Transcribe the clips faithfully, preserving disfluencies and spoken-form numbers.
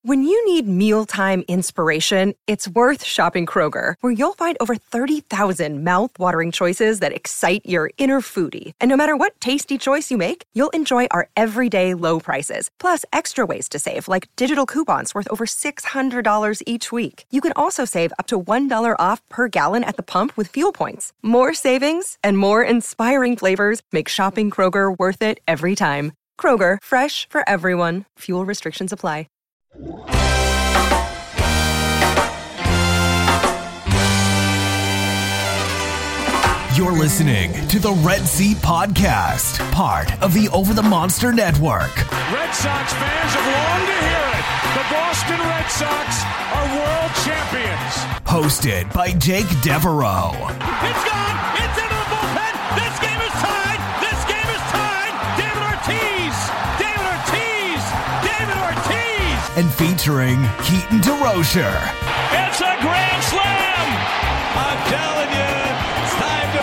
When you need mealtime inspiration, it's worth shopping Kroger, where you'll find over thirty thousand mouth-watering choices that excite your inner foodie. And no matter what tasty choice you make, you'll enjoy our everyday low prices, plus extra ways to save, like digital coupons worth over six hundred dollars each week. You can also save up to one dollar off per gallon at the pump with fuel points. More savings and more inspiring flavors make shopping Kroger worth it every time. Kroger, fresh for everyone. Fuel restrictions apply. You're listening to the Red Seat Podcast, part of the Over the Monster Network. Red Sox fans have longed to hear it. The Boston Red Sox are world champions. Hosted by Jake Devereaux. It's gone. It's into the bullpen. This game is tied. This game is tied. David Ortiz. David Ortiz. David Ortiz. And featuring Keaton DeRocher. It's a grand slam. I'm telling you, it's time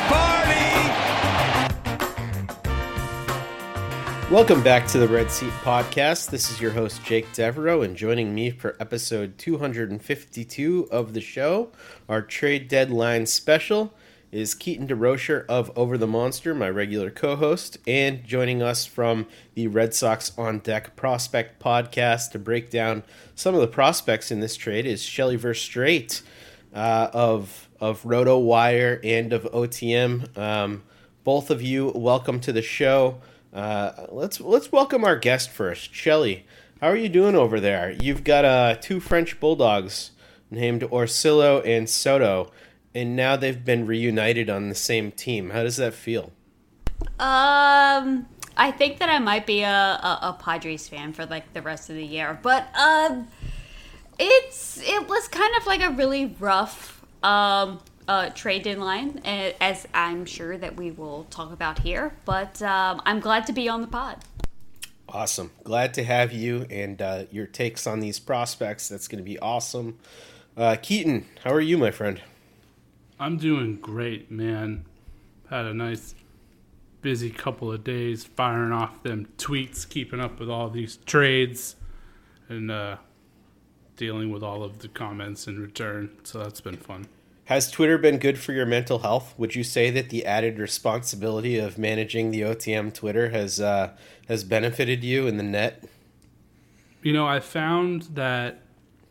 to party. Welcome back to the Red Seat Podcast. This is your host, Jake Devereaux, and joining me for episode two hundred fifty-two of the show, our trade deadline special, is Keaton DeRocher of Over the Monster, my regular co-host, and joining us from the Red Sox On Deck Prospect Podcast to break down some of the prospects in this trade is Shelly Verstraete uh, of of RotoWire and of O T M. Um, both of you, welcome to the show. Uh, let's let's welcome our guest first, Shelly. How are you doing over there? You've got uh, two French bulldogs named Orsillo and Soto, and now they've been reunited on the same team. How does that feel? Um, I think that I might be a, a, a Padres fan for like the rest of the year, but um, it's it was kind of like a really rough um uh, trade deadline, as I'm sure that we will talk about here. But um, I'm glad to be on the pod. Awesome, glad to have you and uh, your takes on these prospects. That's going to be awesome. Uh, Keaton, how are you, my friend? I'm doing great, man. Had a nice busy couple of days firing off them tweets, keeping up with all these trades, and uh, dealing with all of the comments in return. So that's been fun. Has Twitter been good for your mental health? Would you say that the added responsibility of managing the O T M Twitter has uh, has benefited you in the net? You know, I found that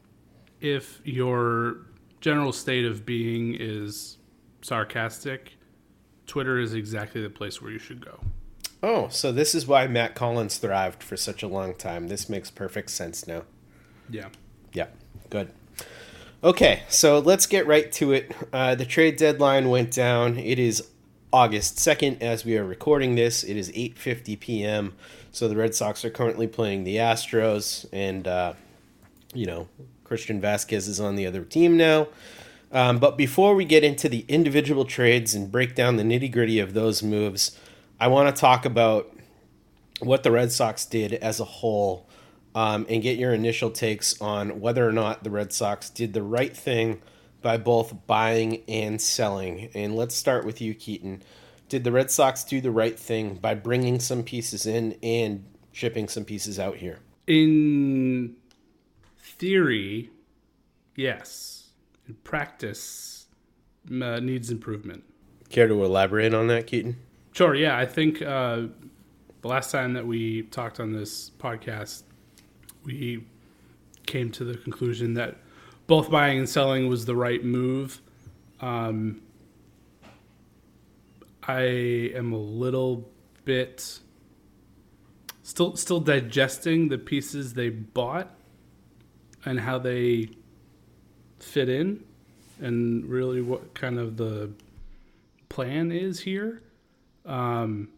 if your general state of being is sarcastic, Twitter is exactly the place where you should go. Oh, so this is why Matt Collins thrived for such a long time. This makes perfect sense now. Yeah. Yeah, good. Okay, so let's get right to it. Uh, the trade deadline went down. It is August second as we are recording this. It is eight fifty p.m., so the Red Sox are currently playing the Astros, and, uh, you know, Christian Vasquez is on the other team now. Um, but before we get into the individual trades and break down the nitty-gritty of those moves, I want to talk about what the Red Sox did as a whole, um, and get your initial takes on whether or not the Red Sox did the right thing by both buying and selling. And let's start with you, Keaton. Did the Red Sox do the right thing by bringing some pieces in and shipping some pieces out here? In theory, yes. In practice, uh, needs improvement. Care to elaborate on that, Keaton? Sure, yeah. I think uh, the last time that we talked on this podcast, we came to the conclusion that both buying and selling was the right move. Um, I am a little bit still still digesting the pieces they bought and how they fit in, and really what kind of the plan is here. Um,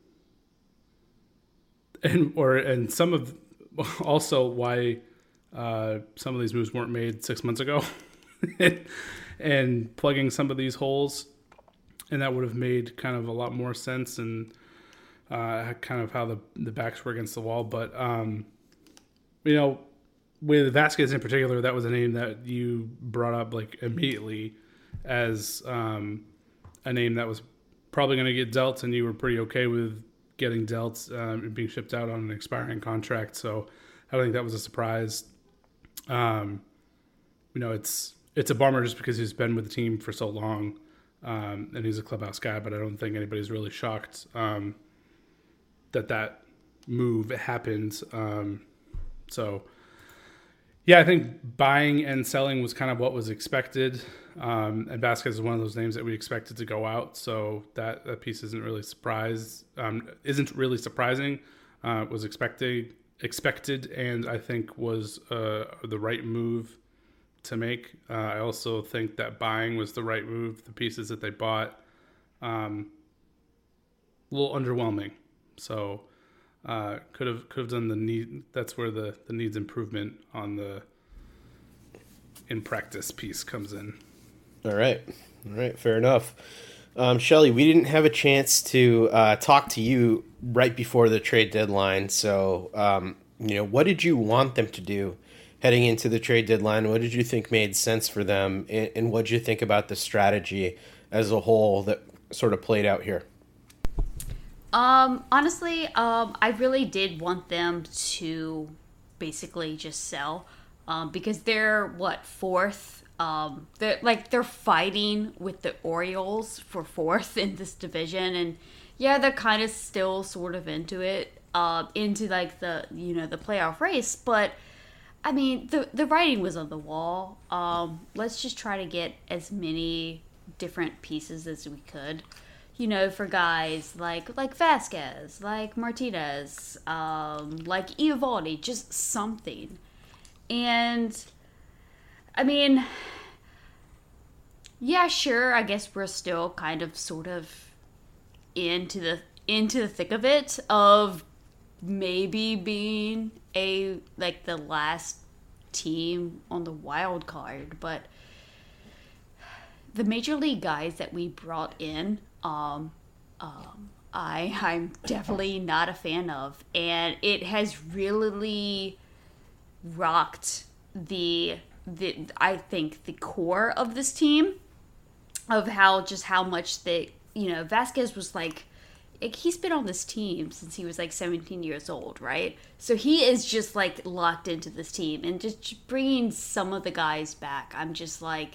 and or and some of also why uh, some of these moves weren't made six months ago, and plugging some of these holes, and that would have made kind of a lot more sense, and uh, kind of how the the backs were against the wall. But um, you know, with Vasquez in particular, that was a name that you brought up like immediately as um, a name that was probably going to get dealt, and you were pretty okay with getting dealt um, and being shipped out on an expiring contract. So I don't think that was a surprise. Um, you know, it's it's a bummer just because he's been with the team for so long, um, and he's a clubhouse guy. But I don't think anybody's really shocked um, that that move happened. Um, so, yeah, I think buying and selling was kind of what was expected. Um, and Vasquez is one of those names that we expected to go out. So that, that piece isn't really surprised. Um, isn't really surprising. Uh, was expected expected, and I think was uh, the right move to make. Uh, I also think that buying was the right move. The pieces that they bought, um, a little underwhelming. So uh, could have could have done the need. That's where the, the needs improvement on the in practice piece comes in. All right, all right, fair enough. Um, Shelly, we didn't have a chance to uh, talk to you right before the trade deadline. So, um, you know, what did you want them to do heading into the trade deadline? What did you think made sense for them? And, and what did you think about the strategy as a whole that sort of played out here? Um, honestly, um, I really did want them to basically just sell, um, because they're what, fourth? Um, they're like, they're fighting with the Orioles for fourth in this division. And yeah, they're kind of still sort of into it, uh, into like the, you know, the playoff race. But I mean, the, the writing was on the wall. Um, let's just try to get as many different pieces as we could, you know, for guys like, like Vasquez, like Martinez, um, like Eovaldi, just something. And I mean, yeah, sure, I guess we're still kind of sort of into the into the thick of it, of maybe being a like the last team on the wild card, but the major league guys that we brought in, um, um, I I'm definitely not a fan of, and it has really rocked the the I think the core of this team, of how just how much they, you know, Vasquez was like, like he's been on this team since he was like seventeen years old, right? So he is just like locked into this team, and just bringing some of the guys back, I'm just like,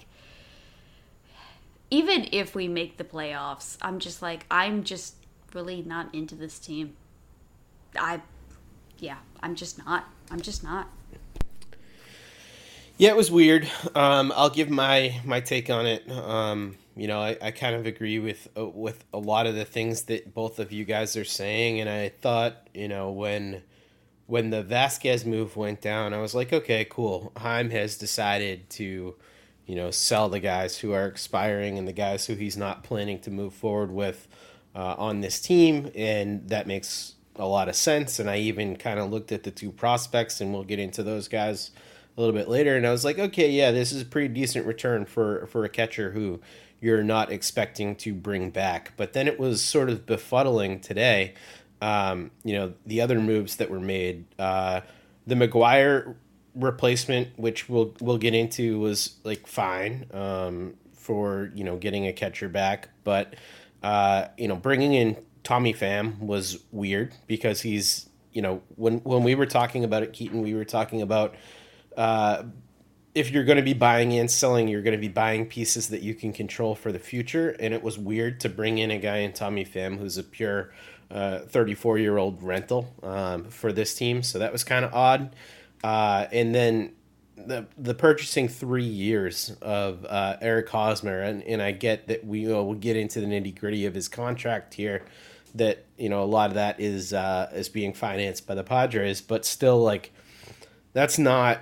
even if we make the playoffs, I'm just like, I'm just really not into this team. I, yeah, I'm just not. I'm just not. Yeah, it was weird. Um, I'll give my, my take on it. Um, you know, I, I kind of agree with uh, with a lot of the things that both of you guys are saying, and I thought, you know, when when the Vasquez move went down, I was like, okay, cool. Heim has decided to, you know, sell the guys who are expiring and the guys who he's not planning to move forward with uh, on this team, and that makes a lot of sense. And I even kind of looked at the two prospects, and we'll get into those guys a little bit later, and I was like, okay, yeah, this is a pretty decent return for, for a catcher who you're not expecting to bring back. But then it was sort of befuddling today, um, you know, the other moves that were made. Uh, the McGuire replacement, which we'll we'll get into, was like fine um, for, you know, getting a catcher back, but uh, you know, bringing in Tommy Pham was weird, because he's, you know, when when we were talking about it, Keaton, we were talking about, Uh, if you're going to be buying and selling, you're going to be buying pieces that you can control for the future. And it was weird to bring in a guy in Tommy Pham who's a pure uh, thirty-four-year-old rental um, for this team. So that was kind of odd. Uh, and then the the purchasing three years of uh, Eric Hosmer, and, and I get that we you know, we'll get into the nitty-gritty of his contract here, that, you know, a lot of that is uh, is being financed by the Padres, but still, like, that's not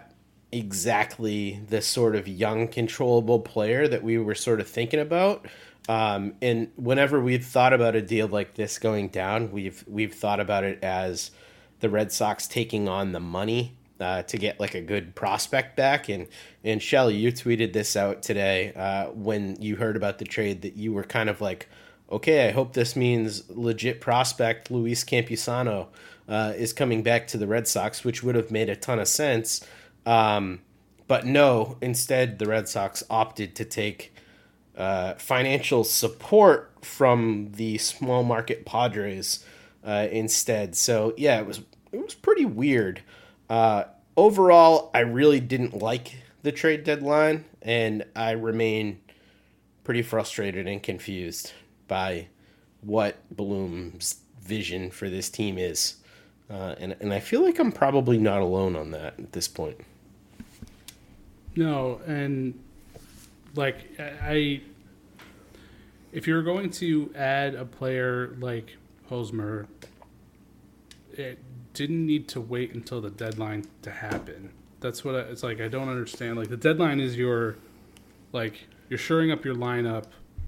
exactly the sort of young, controllable player that we were sort of thinking about. Um, and whenever we've thought about a deal like this going down, we've we've thought about it as the Red Sox taking on the money uh, to get like a good prospect back. And and Shelly, you tweeted this out today uh, when you heard about the trade, that you were kind of like, okay, I hope this means legit prospect Luis Campusano uh, is coming back to the Red Sox, which would have made a ton of sense. Um, but no, instead the Red Sox opted to take uh, financial support from the small market Padres uh, instead. So yeah, it was it was pretty weird. Uh, overall, I really didn't like the trade deadline, and I remain pretty frustrated and confused by what Bloom's vision for this team is. Uh, and, and I feel like I'm probably not alone on that at this point. No, and like I, if you're going to add a player like Hosmer, it didn't need to wait until the deadline to happen. That's what I, it's like. I don't understand. Like the deadline is your, like you're shoring up your lineup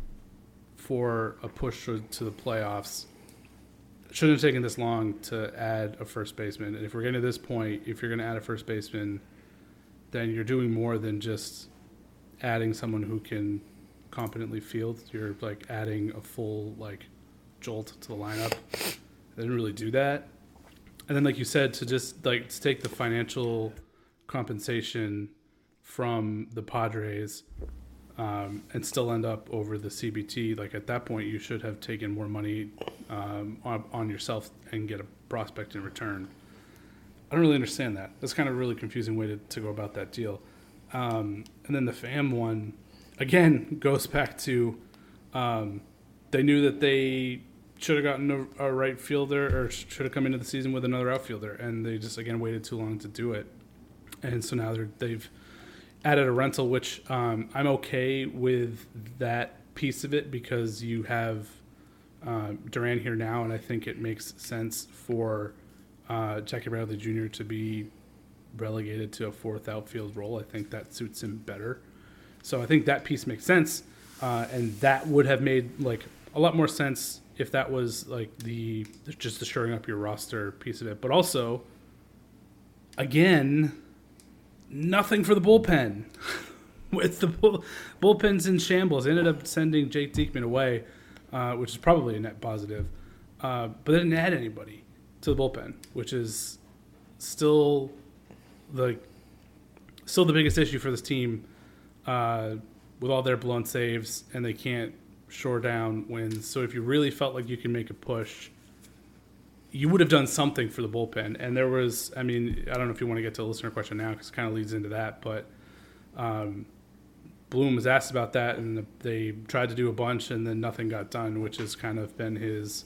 for a push to, to the playoffs. It shouldn't have taken this long to add a first baseman. And if we're getting to this point, if you're going to add a first baseman, then you're doing more than just adding someone who can competently field. You're like adding a full like jolt to the lineup. They didn't really do that. And then, like you said, to just like to take the financial compensation from the Padres um, and still end up over the C B T, like at that point, you should have taken more money um, on, on yourself and get a prospect in return. I don't really understand that. That's kind of a really confusing way to, to go about that deal. Um, and then the Pham one, again, goes back to um, they knew that they should have gotten a, a right fielder or should have come into the season with another outfielder, and they just, again, waited too long to do it. And so now they're, they've added a rental, which um, I'm okay with that piece of it because you have uh, Duran here now, and I think it makes sense for uh, Jackie Bradley Junior to be relegated to a fourth outfield role. I think that suits him better. So I think that piece makes sense, uh, and that would have made like a lot more sense if that was like the just the shoring up your roster piece of it. But also, again, nothing for the bullpen. With the bull, bullpen's in shambles. They ended up sending Jake Diekman away, uh, which is probably a net positive. Uh, but they didn't add anybody to the bullpen, which is still the still the biggest issue for this team uh, with all their blown saves, and they can't shore down wins. So if you really felt like you can make a push, you would have done something for the bullpen. And there was, I mean, I don't know if you want to get to a listener question now because it kind of leads into that, but um, Bloom was asked about that, and they tried to do a bunch, and then nothing got done, which has kind of been his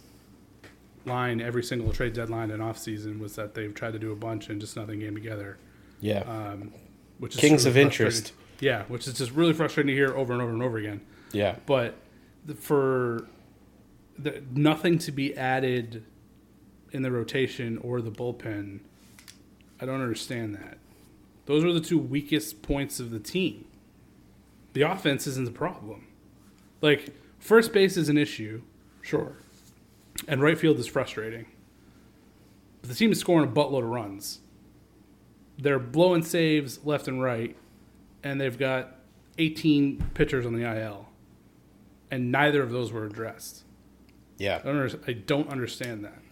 line every single trade deadline and offseason was that they've tried to do a bunch and just nothing came together. Yeah. Um, which is Kings really of interest. Yeah, which is just really frustrating to hear over and over and over again. Yeah. But the, for the, nothing to be added in the rotation or the bullpen, I don't understand that. Those are the two weakest points of the team. The offense isn't the problem. Like, first base is an issue, sure. And right field is frustrating. But the team is scoring a buttload of runs. They're blowing saves left and right, and they've got eighteen pitchers on the I L. And neither of those were addressed. Yeah. I don't, under, I don't understand that.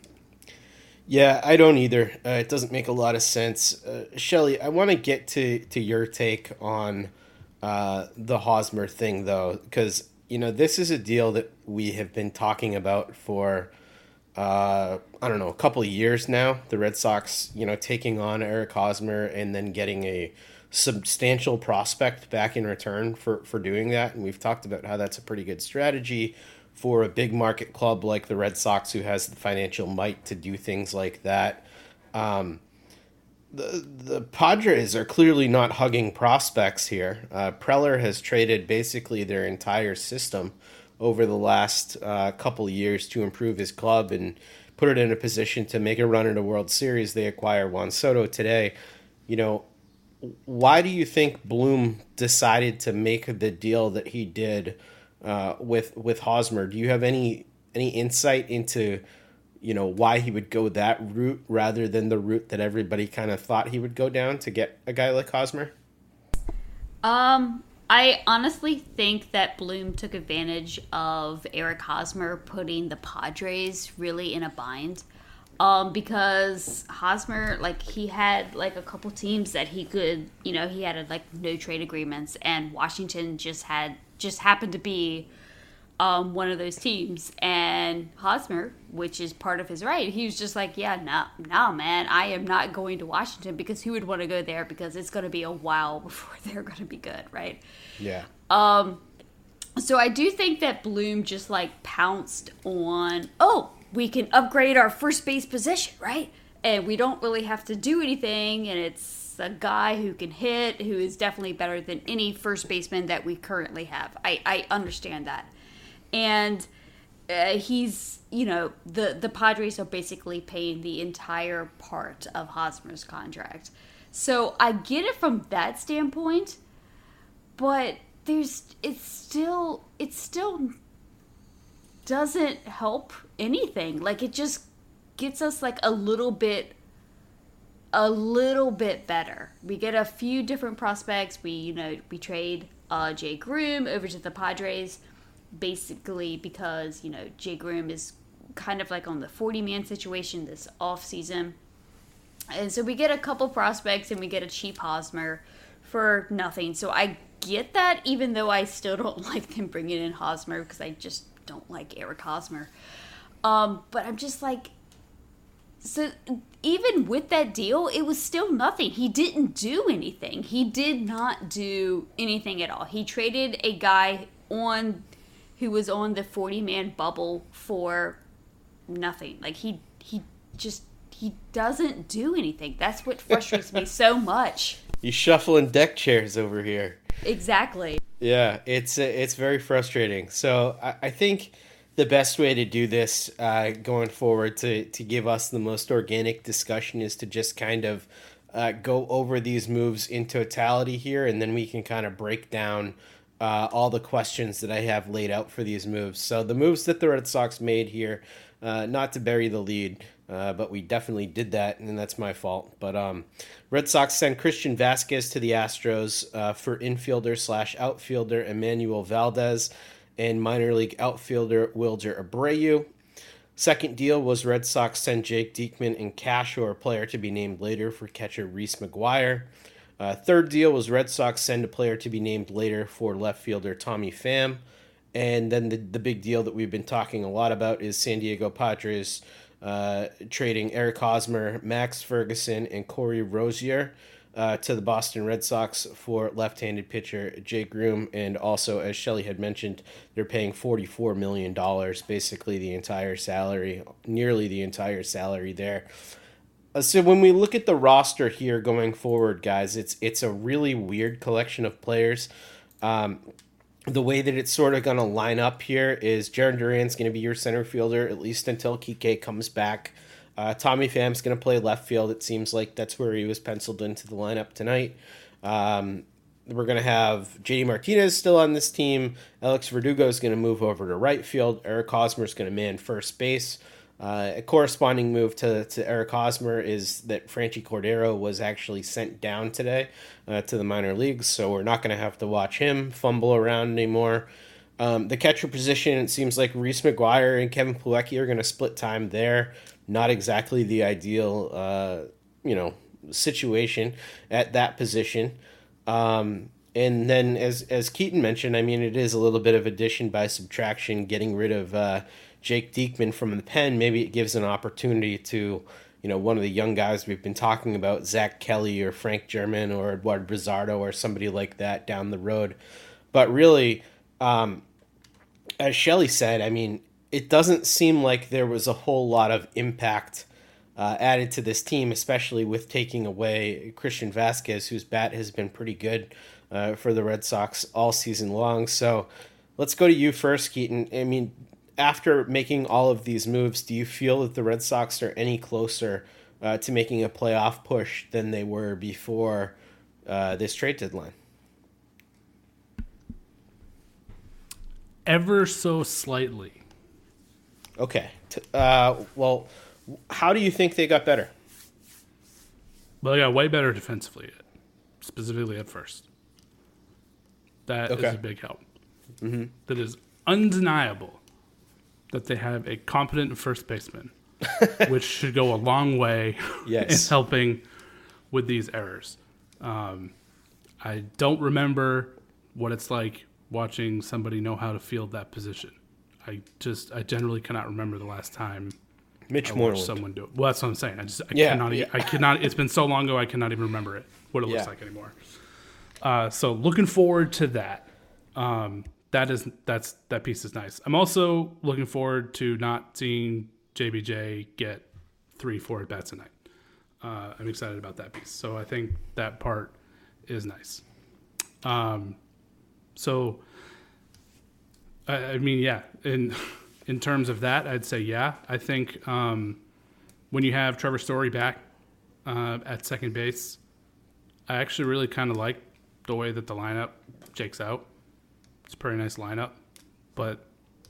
Yeah, I don't either. Uh, it doesn't make a lot of sense. Uh, Shelly, I want to get to, to your take on uh, the Hosmer thing, though, because, you know, this is a deal that we have been talking about for, uh, I don't know, a couple of years now. The Red Sox, you know, taking on Eric Hosmer and then getting a substantial prospect back in return for, for doing that. And we've talked about how that's a pretty good strategy for a big market club like the Red Sox, who has the financial might to do things like that. Um, the the Padres are clearly not hugging prospects here. Uh, Preller has traded basically their entire system over the last uh, couple of years to improve his club and put it in a position to make a run at a World Series. They acquire Juan Soto today. You know, why do you think Bloom decided to make the deal that he did Uh, with with Hosmer? Do you have any any insight into, you know, why he would go that route rather than the route that everybody kind of thought he would go down to get a guy like Hosmer? Um, I honestly think that Bloom took advantage of Eric Hosmer putting the Padres really in a bind. Um, because Hosmer, like, he had, like, a couple teams that he could, you know, he had, like, no trade agreements, and Washington just had, just happened to be um, one of those teams. And Hosmer, which is part of his right, he was just like, yeah, no, no, man, I am not going to Washington, because who would want to go there, because it's going to be a while before they're going to be good, right? Yeah. Um, so I do think that Bloom just like pounced on, oh, we can upgrade our first base position, right? And we don't really have to do anything, and it's a guy who can hit, who is definitely better than any first baseman that we currently have. I, I understand that. And uh, he's, you know, the, the Padres are basically paying the entire part of Hosmer's contract. So I get it from that standpoint, but there's, it's still, it still doesn't help anything. Like, it just gets us like a little bit, a little bit better. We get a few different prospects. We, you know, we trade uh, Jay Groom over to the Padres, basically because, you know, Jay Groom is kind of like on the forty-man situation this offseason. And so we get a couple prospects and we get a cheap Hosmer for nothing. So I get that, even though I still don't like them bringing in Hosmer, because I just don't like Eric Hosmer. Um, but I'm just like, so even with that deal, it was still nothing. He didn't do anything. He did not do anything at all. He traded a guy on who was on the forty-man bubble for nothing. Like, he he just, he doesn't do anything. That's what frustrates me so much. You shuffling deck chairs over here. Exactly. Yeah, it's uh, it's very frustrating. So I, I think the best way to do this uh, going forward to, to give us the most organic discussion is to just kind of uh, go over these moves in totality here, and then we can kind of break down uh, all the questions that I have laid out for these moves. So the moves that the Red Sox made here, uh, not to bury the lead, uh, but we definitely did that, and that's my fault. But um, Red Sox send Christian Vasquez to the Astros uh, for infielder slash outfielder Emmanuel Valdez and minor league outfielder Wilder Abreu. Second deal was Red Sox send Jake Diekman and cash or a player to be named later for catcher Reese McGuire. Uh, third deal was Red Sox send a player to be named later for left fielder Tommy Pham. And then the, the big deal that we've been talking a lot about is San Diego Padres uh, trading Eric Hosmer, Max Ferguson, and Corey Rosier uh, to the Boston Red Sox for left-handed pitcher Jay Groom. And also, as Shelley had mentioned, they're paying forty-four million dollars, basically the entire salary, nearly the entire salary there. Uh, so when we look at the roster here going forward, guys, it's it's a really weird collection of players. Um, the way that it's sort of going to line up here is Jarren Duran's going to be your center fielder, at least until Kike comes back. Uh, Tommy Pham's going to play left field. It seems like that's where he was penciled into the lineup tonight. Um, we're going to have J D Martinez still on this team. Alex Verdugo is going to move over to right field. Eric Hosmer is going to man first base. Uh, a corresponding move to, to Eric Hosmer is that Franchi Cordero was actually sent down today uh, to the minor leagues, so we're not going to have to watch him fumble around anymore. Um, the catcher position, it seems like Reese McGuire and Kevin Plawecki are going to split time there. Not exactly the ideal, uh, you know, situation at that position. Um, and then, as as Keaton mentioned, I mean, it is a little bit of addition by subtraction, getting rid of uh, Jake Diekman from the pen. Maybe it gives an opportunity to, you know, one of the young guys we've been talking about, Zach Kelly or Frank German or Eduardo Brizardo or somebody like that down the road. But really, um, as Shelley said, I mean, it doesn't seem like there was a whole lot of impact uh, added to this team, especially with taking away Christian Vasquez, whose bat has been pretty good uh, for the Red Sox all season long. So let's go to you first, Keaton. I mean, after making all of these moves, do you feel that the Red Sox are any closer uh, to making a playoff push than they were before uh, this trade deadline? Ever so slightly. Okay. Uh, well, how do you think they got better? Well, they got way better defensively, specifically at first. That okay. is a big help. Mm-hmm. That is undeniable that they have a competent first baseman, which should go a long way yes. in helping with these errors. Um, I don't remember what it's like watching somebody know how to field that position. I just I generally cannot remember the last time Mitch I Moreland. watched someone do it. Well, that's what I'm saying. I just I Yeah, cannot yeah. e- I cannot. It's been so long ago I cannot even remember it what it looks Yeah. like anymore. Uh, so looking forward to that. Um, that is that's that piece is nice. I'm also looking forward to not seeing J B J get three, four at bats a night. Uh, I'm excited about that piece. So I think that part is nice. Um, so I, I mean, yeah, in in terms of that, I'd say yeah. I think um, when you have Trevor Story back uh, at second base, I actually really kind of like the way that the lineup shakes out. It's a pretty nice lineup, but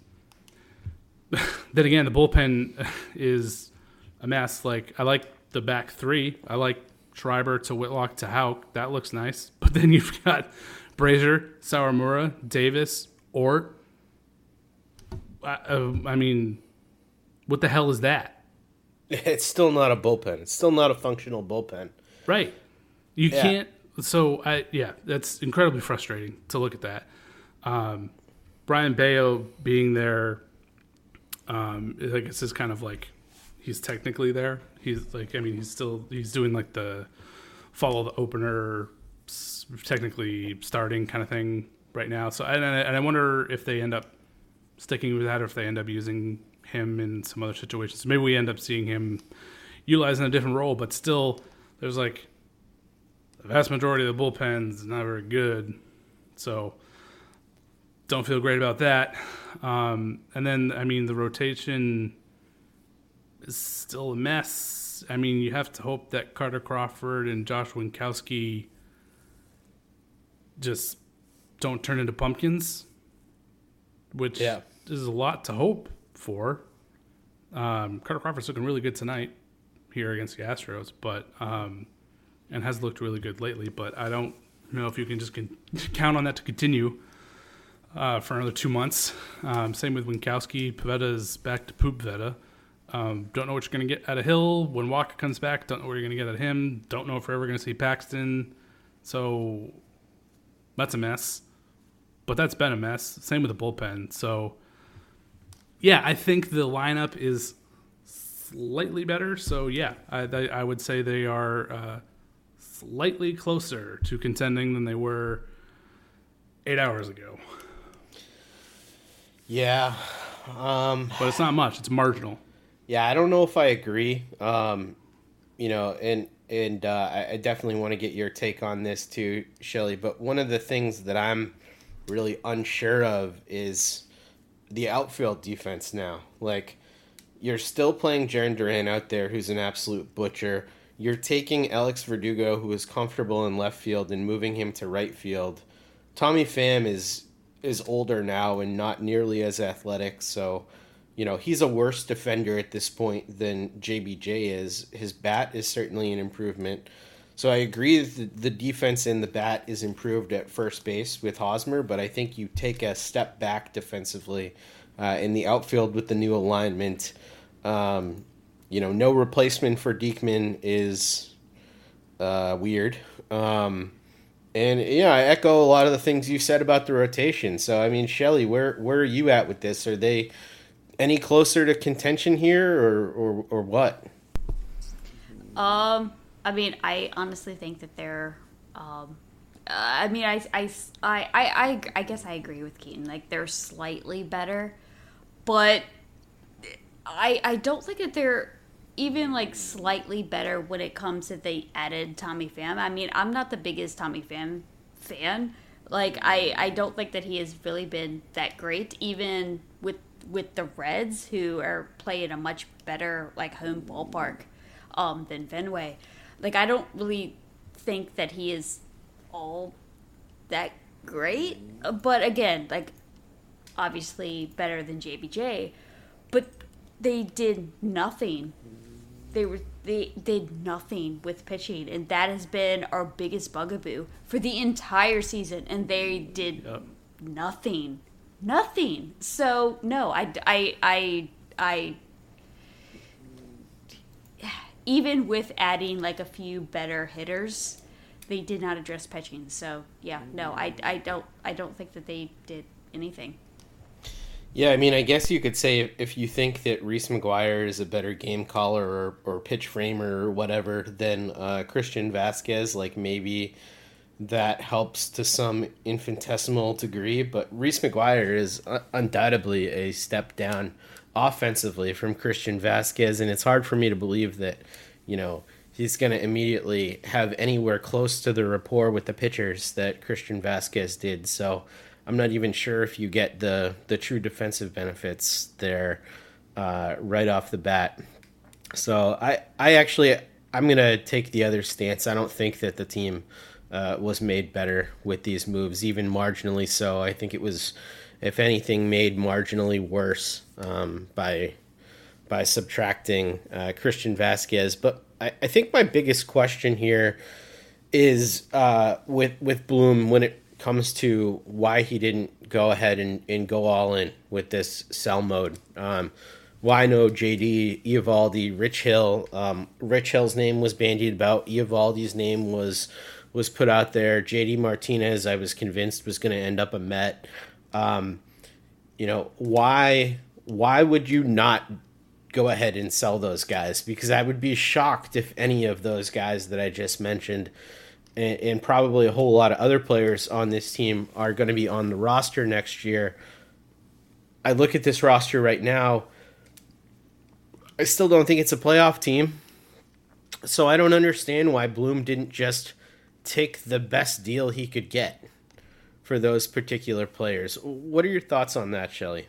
then again, the bullpen is a mess. Like I like the back three. I like Schreiber to Whitlock to Houck. That looks nice. But then you've got Brazier, Sawamura, Davis, Ort. I, uh, I mean, what the hell is that? It's still not a bullpen. It's still not a functional bullpen. Right. You Yeah. can't. So, I yeah, that's incredibly frustrating to look at that. Um, Brian Bayo being there, um, I guess is kind of like he's technically there. He's like, I mean, he's still he's doing like the follow the opener, s- technically starting kind of thing right now. So, and I, and I wonder if they end up sticking with that, or if they end up using him in some other situations. Maybe we end up seeing him utilized in a different role, but still, there's like the vast majority of the bullpen's not very good. So don't feel great about that. Um, and then, I mean, the rotation is still a mess. I mean, you have to hope that Carter Crawford and Josh Winkowski just don't turn into pumpkins, which Yeah. is a lot to hope for. Um, Carter Crawford's looking really good tonight here against the Astros, but um, and has looked really good lately. But I don't know if you can just con- count on that to continue uh, for another two months. Um, same with Winkowski. Pavetta's back to poop Vetta. Um, don't know what you're going to get out of Hill when Walker comes back. Don't know what you're going to get out of him. Don't know if we're ever going to see Paxton. So that's a mess. But that's been a mess. Same with the bullpen. So, yeah, I think the lineup is slightly better. So, yeah, I, I, I would say they are uh, slightly closer to contending than they were eight hours ago. Yeah. Um, But it's not much. It's marginal. yeah, I don't know if I agree. Um, you know, and and uh, I, I definitely want to get your take on this too, Shelley. But one of the things that I'm really unsure of is the outfield defense now. Like, you're still playing Jarren Duran out there, who's an absolute butcher. You're taking Alex Verdugo, who is comfortable in left field, and moving him to right field. Tommy Pham is is older now and not nearly as athletic, so you know he's a worse defender at this point than J B J is. His bat is certainly an improvement. So I agree that the defense in the bat is improved at first base with Hosmer, but I think you take a step back defensively uh, in the outfield with the new alignment. Um, you know, no replacement for Diekman is uh, weird. Um, and, yeah, I echo a lot of the things you said about the rotation. So, I mean, Shelley, where where are you at with this? Are they any closer to contention here or, or, or what? Um, I mean, I honestly think that they're. Um, uh, I mean, I, I, I, I, I guess I agree with Keaton. Like, they're slightly better, but I, I don't think that they're even like slightly better when it comes that they added Tommy Pham. I mean, I'm not the biggest Tommy Pham fan. Like, I, I don't think that he has really been that great, even with with the Reds, who are playing a much better like home ballpark um, than Fenway. Like, I don't really think that he is all that great. But again, like, obviously better than J B J. But they did nothing. They were they did nothing with pitching, and that has been our biggest bugaboo for the entire season. And they did Yep. nothing, nothing. So no, I I I I. Even with adding like a few better hitters, they did not address pitching. So yeah, no, I, I don't I don't think that they did anything. Yeah, I mean, I guess you could say if, if you think that Reese McGuire is a better game caller or, or pitch framer or whatever than uh, Christian Vasquez, like maybe that helps to some infinitesimal degree. But Reese McGuire is uh, undoubtedly a step down offensively from Christian Vasquez, and it's hard for me to believe that, you know, he's going to immediately have anywhere close to the rapport with the pitchers that Christian Vasquez did. So I'm not even sure if you get the, the true defensive benefits there uh, right off the bat. So I, I actually, I'm going to take the other stance. I don't think that the team uh, was made better with these moves, even marginally so. I think it was, if anything, made marginally worse um, by by subtracting uh, Christian Vasquez. But I, I think my biggest question here is uh, with, with Bloom when it comes to why he didn't go ahead and, and go all in with this sell mode. Um, why no J D, Eovaldi, Rich Hill? Um, Rich Hill's name was bandied about. Eovaldi's name was was put out there. J D Martinez, I was convinced, was going to end up a Met. Um, you know, why why would you not go ahead and sell those guys? Because I would be shocked if any of those guys that I just mentioned and, and probably a whole lot of other players on this team are going to be on the roster next year. I look at this roster right now, I still don't think it's a playoff team. So I don't understand why Bloom didn't just take the best deal he could get for those particular players. What are your thoughts on that, Shelley?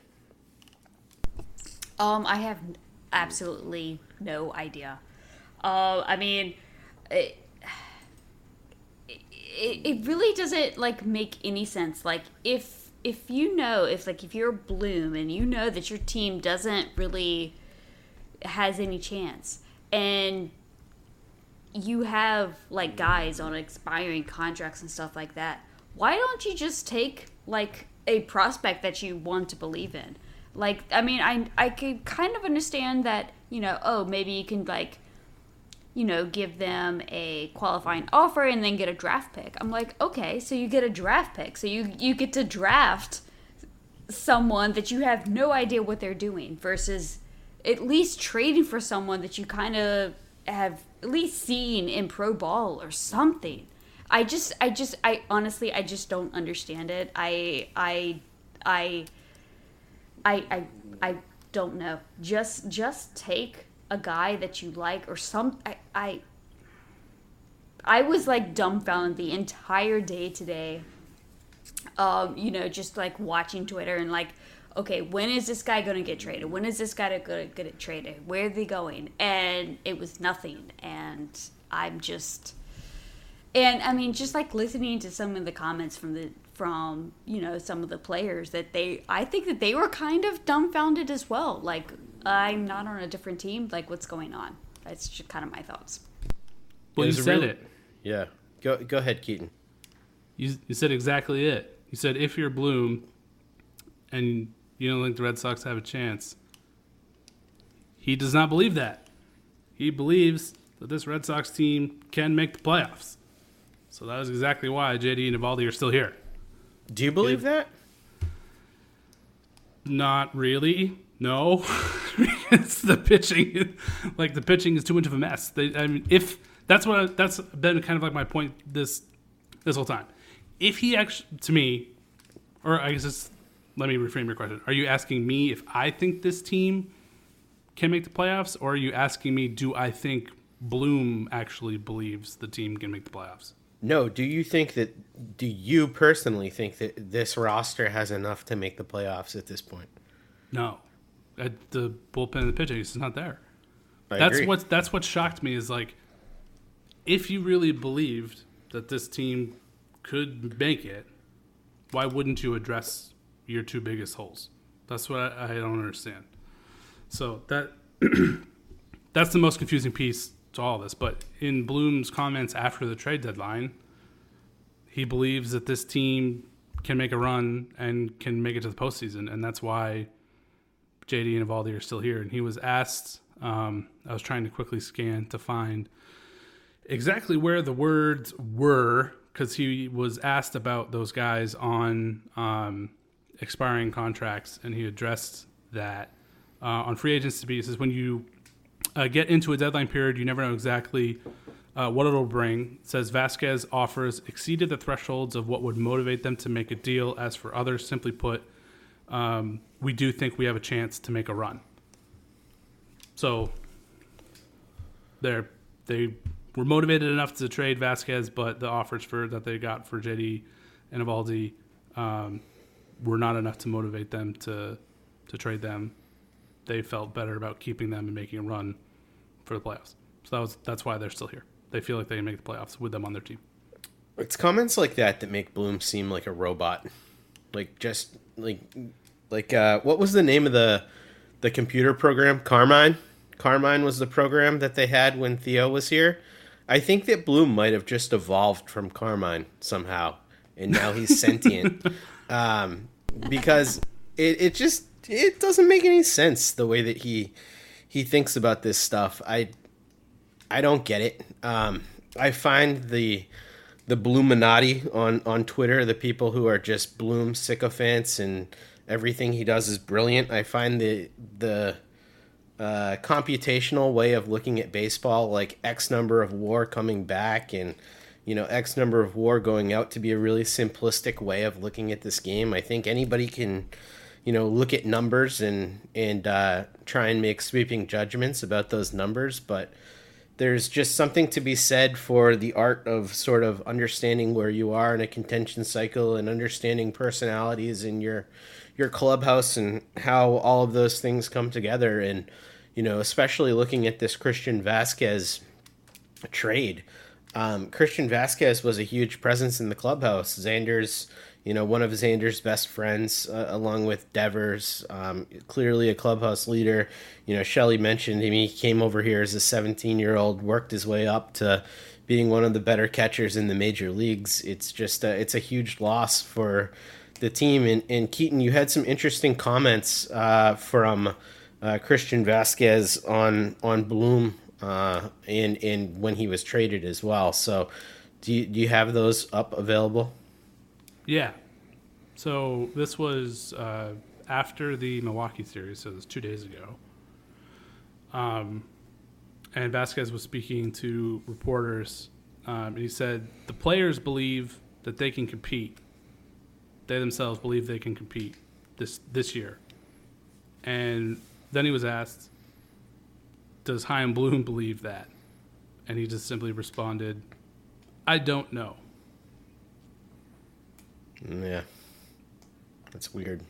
Um, I have absolutely no idea. Uh, I mean, it, it, it really doesn't like make any sense. Like if if you know if like if you're Bloom and you know that your team doesn't really has any chance, and you have like guys on expiring contracts and stuff like that, why don't you just take like a prospect that you want to believe in? Like, I mean, I I could kind of understand that, you know, oh, maybe you can like, you know, give them a qualifying offer and then get a draft pick. I'm like, okay, so you get a draft pick. So you, you get to draft someone that you have no idea what they're doing versus at least trading for someone that you kind of have at least seen in pro ball or something. I just, I just, I honestly, I just don't understand it. I, I, I, I, I, I don't know. Just, just take a guy that you like or some. I, I, I was like dumbfounded the entire day today. Um, you know, just like watching Twitter and like, okay, when is this guy going to get traded? When is this guy going to get traded? Where are they going? And it was nothing. And I'm just, and I mean, just like listening to some of the comments from the, from, you know, some of the players that they, I think that they were kind of dumbfounded as well. Like, I'm not on a different team. Like, what's going on? That's just kind of my thoughts. Well, you said real, it. Yeah. Go, go ahead, Keaton. You, you said exactly it. You said if you're Bloom and you don't think the Red Sox have a chance, he does not believe that. He believes that this Red Sox team can make the playoffs. So that is exactly why J D and Eovaldi are still here. Do you believe if, that? Not really. No. Because the pitching, like the pitching is too much of a mess. They, I mean, if that's what I, that's been kind of like my point this this whole time. If he actually, to me, or I guess it's, let me reframe your question. Are you asking me if I think this team can make the playoffs, or are you asking me, do I think Bloom actually believes the team can make the playoffs? No. Do you think that, do you personally think that this roster has enough to make the playoffs at this point? No. At the bullpen and the pitching is not there. I that's agree. what that's what shocked me is like, if you really believed that this team could make it, why wouldn't you address your two biggest holes? That's what I, I don't understand. So that that's the most confusing piece to all this. But in Bloom's comments after the trade deadline, he believes that this team can make a run and can make it to the postseason, and that's why J D and Eovaldi are still here. And he was asked, um, I was trying to quickly scan to find exactly where the words were, because he was asked about those guys on um, expiring contracts, and he addressed that uh, on free agency. He says when you uh, get into a deadline period, you never know exactly uh, what it'll bring. It says Vasquez offers exceeded the thresholds of what would motivate them to make a deal. As for others, simply put, um, we do think we have a chance to make a run. So they're they were motivated enough to trade Vasquez, but the offers for that they got for J D and Eovaldi um, were not enough to motivate them to to trade them. They felt better about keeping them and making a run for the playoffs. So that was that's why they're still here. They feel like they can make the playoffs with them on their team. It's comments like that that make Bloom seem like a robot. Like just like like uh, what was the name of the the computer program? Carmine. Carmine was the program that they had when Theo was here. I think that Bloom might have just evolved from Carmine somehow, and now he's sentient. um, because it, it just it doesn't make any sense the way that he he thinks about this stuff. I I don't get it. Um, I find the the Bloominati on on Twitter, the people who are just Bloom sycophants and everything he does is brilliant. I find the the Uh, computational way of looking at baseball, like X number of WAR coming back and, you know, X number of WAR going out, to be a really simplistic way of looking at this game. I think anybody can, you know, look at numbers and, and uh, try and make sweeping judgments about those numbers, but there's just something to be said for the art of sort of understanding where you are in a contention cycle and understanding personalities in your your clubhouse and how all of those things come together. And, you know, especially looking at this Christian Vasquez trade. Um, Christian Vasquez was a huge presence in the clubhouse. Xander's, you know, one of Xander's best friends, uh, along with Devers, um, clearly a clubhouse leader. You know, Shelley mentioned him. He came over here as a seventeen-year-old, worked his way up to being one of the better catchers in the major leagues. It's just a, it's a huge loss for the team. And, and Keaton, you had some interesting comments uh, from uh, Christian Vasquez on on Bloom uh, and and when he was traded as well. So, do you, do you have those up available? Yeah. So this was uh, after the Milwaukee series, so it was two days ago. Um, and Vasquez was speaking to reporters, um, and he said the players believe that they can compete. They themselves believe they can compete this this year. And then he was asked, does Chaim Bloom believe that? And he just simply responded, I don't know. Yeah. That's weird.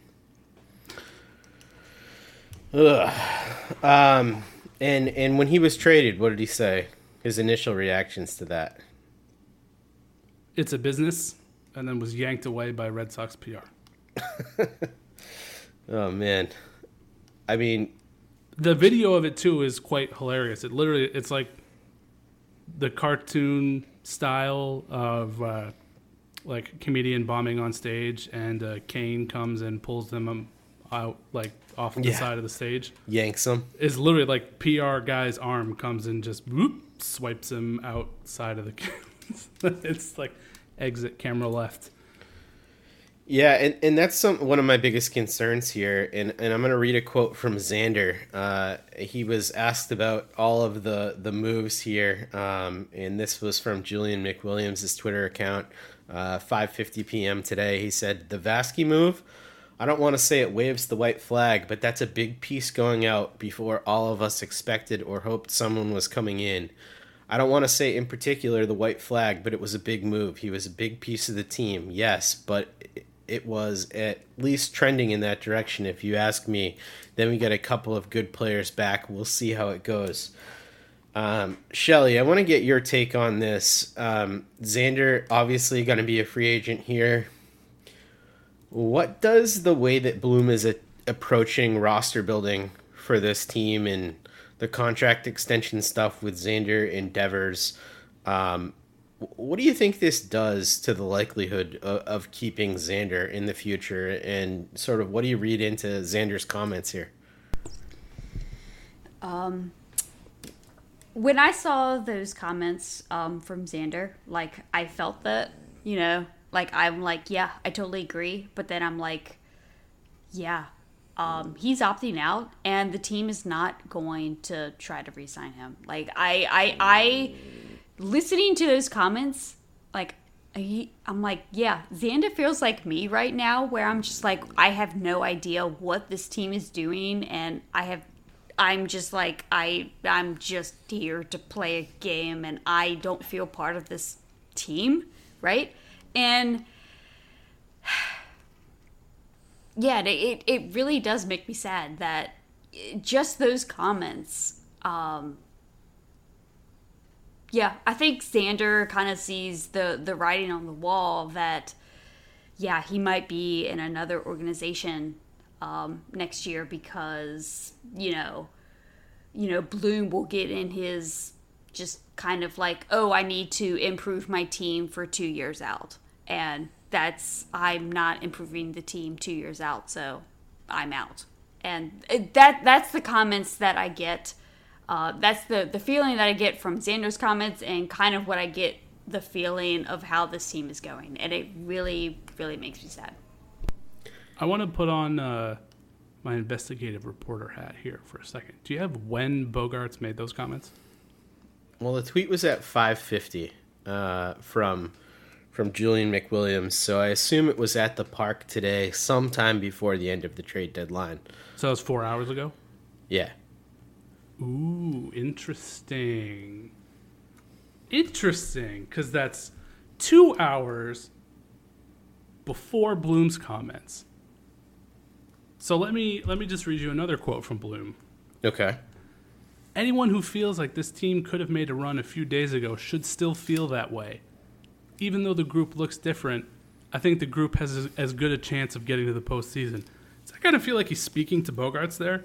Ugh. Um, and, and when he was traded, what did he say? His initial reactions to that? It's a business. And then was yanked away by Red Sox P R. Oh, man. I mean... The video of it, too, is quite hilarious. It literally, it's like the cartoon style of, uh, like, comedian bombing on stage, and uh, Kane comes and pulls them out, like, off the yeah. side of the stage. Yanks them. It's literally like P R guy's arm comes and just whoop, swipes him outside of the... It's like... exit camera left. Yeah, and, and that's some one of my biggest concerns here. And, and I'm going to read a quote from Xander. Uh, he was asked about all of the, the moves here, um, and this was from Julian McWilliams' Twitter account, uh, five fifty p.m. today. He said, the Vasquez move, I don't want to say it waves the white flag, but that's a big piece going out before all of us expected or hoped someone was coming in. I don't want to say in particular the white flag, but it was a big move. He was a big piece of the team, yes, but it was at least trending in that direction, if you ask me. Then we get a couple of good players back. We'll see how it goes. Um, Shelley, I want to get your take on this. Um, Xander, obviously going to be a free agent here. What does the way that Bloom is a- approaching roster building for this team and the contract extension stuff with Xander and Devers, um, what do you think this does to the likelihood of, of keeping Xander in the future? And sort of what do you read into Xander's comments here? Um, when I saw those comments um, from Xander, like, I felt that, you know, like, I'm like, yeah, I totally agree. But then I'm like, yeah, um, he's opting out, and the team is not going to try to re-sign him. Like I, I, I, listening to those comments, like I, I'm like, yeah, Xander feels like me right now, where I'm just like, I have no idea what this team is doing, and I have, I'm just like, I, I'm just here to play a game, and I don't feel part of this team, right? And yeah, it it really does make me sad that just those comments. Um, yeah, I think Xander kind of sees the the writing on the wall that, yeah, he might be in another organization um, next year because you know, you know, Bloom will get in his just kind of like, oh, I need to improve my team for two years out, and that's, I'm not improving the team two years out, so I'm out. And that that's the comments that I get. Uh, that's the, the feeling that I get from Xander's comments, and kind of what I get the feeling of how this team is going. And it really, really makes me sad. I want to put on uh, my investigative reporter hat here for a second. Do you have when Bogaerts made those comments? Well, the tweet was at five fifty uh, from... from Julian McWilliams, so I assume it was at the park today, sometime before the end of the trade deadline. So that was four hours ago? Yeah. Ooh, interesting. Interesting, because that's two hours before Bloom's comments. So let me let me just read you another quote from Bloom. Okay. Anyone who feels like this team could have made a run a few days ago should still feel that way. Even though the group looks different, I think the group has as, as good a chance of getting to the postseason. Does that kind of feel like he's speaking to Bogaerts there?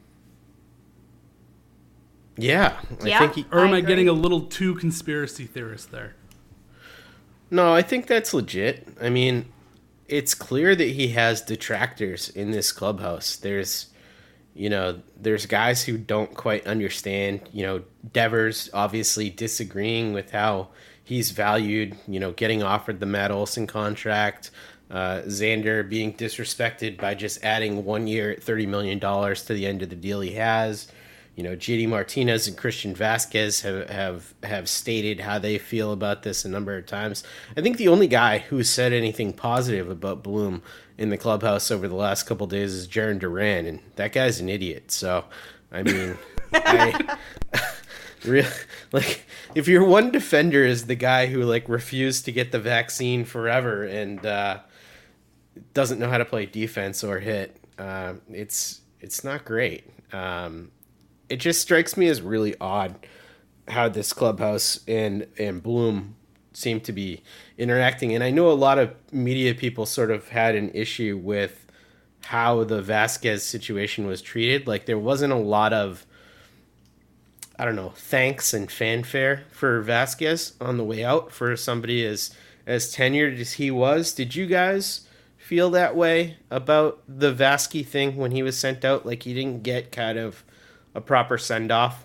Yeah. I Yeah. think he, Or am I, I agree. getting a little too conspiracy theorist there? No, I think that's legit. I mean, it's clear that he has detractors in this clubhouse. There's, you know, there's guys who don't quite understand, you know, Devers obviously disagreeing with how he's valued, you know, getting offered the Matt Olson contract, uh, Xander being disrespected by just adding one year at thirty million dollars to the end of the deal he has. You know, J D Martinez and Christian Vasquez have, have, have stated how they feel about this a number of times. I think the only guy who said anything positive about Bloom in the clubhouse over the last couple of days is Jaron Duran, and that guy's an idiot. So, I mean, I... Real, like, if your one defender is the guy who like refused to get the vaccine forever and uh, doesn't know how to play defense or hit, uh, it's it's not great. Um, it just strikes me as really odd how this clubhouse and and Bloom seem to be interacting. And I know a lot of media people sort of had an issue with how the Vasquez situation was treated. Like, there wasn't a lot of, I don't know, thanks and fanfare for Vasquez on the way out for somebody as as tenured as he was. Did you guys feel that way about the Vasquez thing when he was sent out? Like, he didn't get kind of a proper send-off?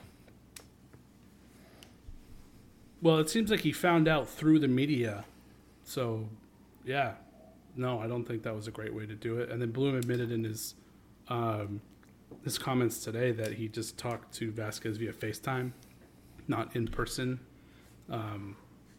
Well, it seems like he found out through the media. So, yeah. No, I don't think that was a great way to do it. And then Bloom admitted in his... Um, his comments today that he just talked to Vasquez via FaceTime, not in person. Um,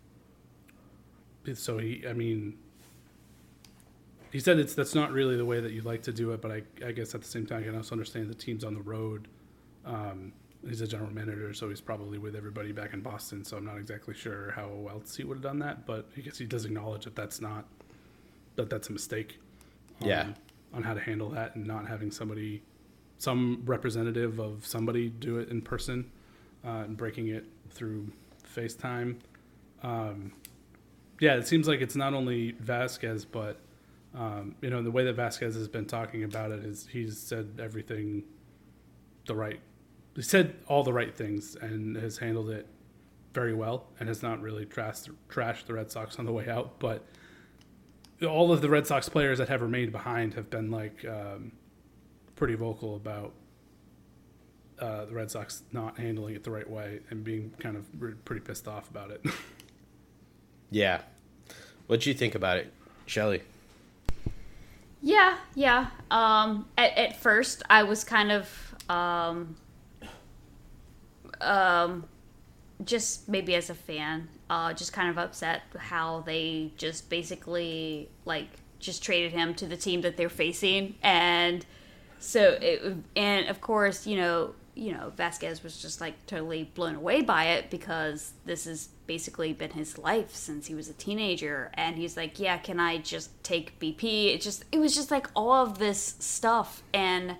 so he, I mean, he said it's that's not really the way that you like to do it, but I, I guess at the same time, I can also understand the team's on the road. Um, he's a general manager, so he's probably with everybody back in Boston. So I'm not exactly sure how else he would have done that, but I guess he does acknowledge that that's not that that's a mistake. Um, Yeah. On how to handle that and not having somebody. Some representative of somebody do it in person uh, and breaking it through FaceTime. Um, yeah, it seems like it's not only Vasquez, but, um, you know, the way that Vasquez has been talking about it is he's said everything the right, he said all the right things and has handled it very well and has not really trashed, trashed the Red Sox on the way out. But all of the Red Sox players that have remained behind have been like, um, pretty vocal about uh, the Red Sox not handling it the right way and being kind of re- pretty pissed off about it. Yeah. What'd you think about it, Shelley? Yeah, yeah. Um, at, at first, I was kind of, um, um, just maybe as a fan, uh, just kind of upset how they just basically, like, just traded him to the team that they're facing. And so, it, and of course, you know, you know, Vasquez was just like totally blown away by it because this has basically been his life since he was a teenager. And he's like, yeah, can I just take B P? It just, it was just like all of this stuff. And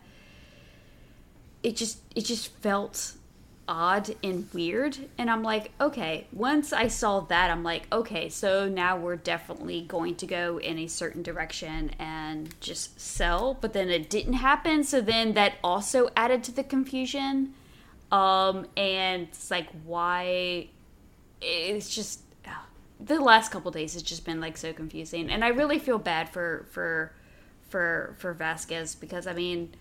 it just, it just felt odd and weird. And I'm like, okay, once I saw that, I'm like, okay, so now we're definitely going to go in a certain direction and just sell. But then it didn't happen. So then that also added to the confusion. Um, and it's like, why? It's just, the last couple days has just been like so confusing. And I really feel bad for, for, for, for Vasquez because, I mean,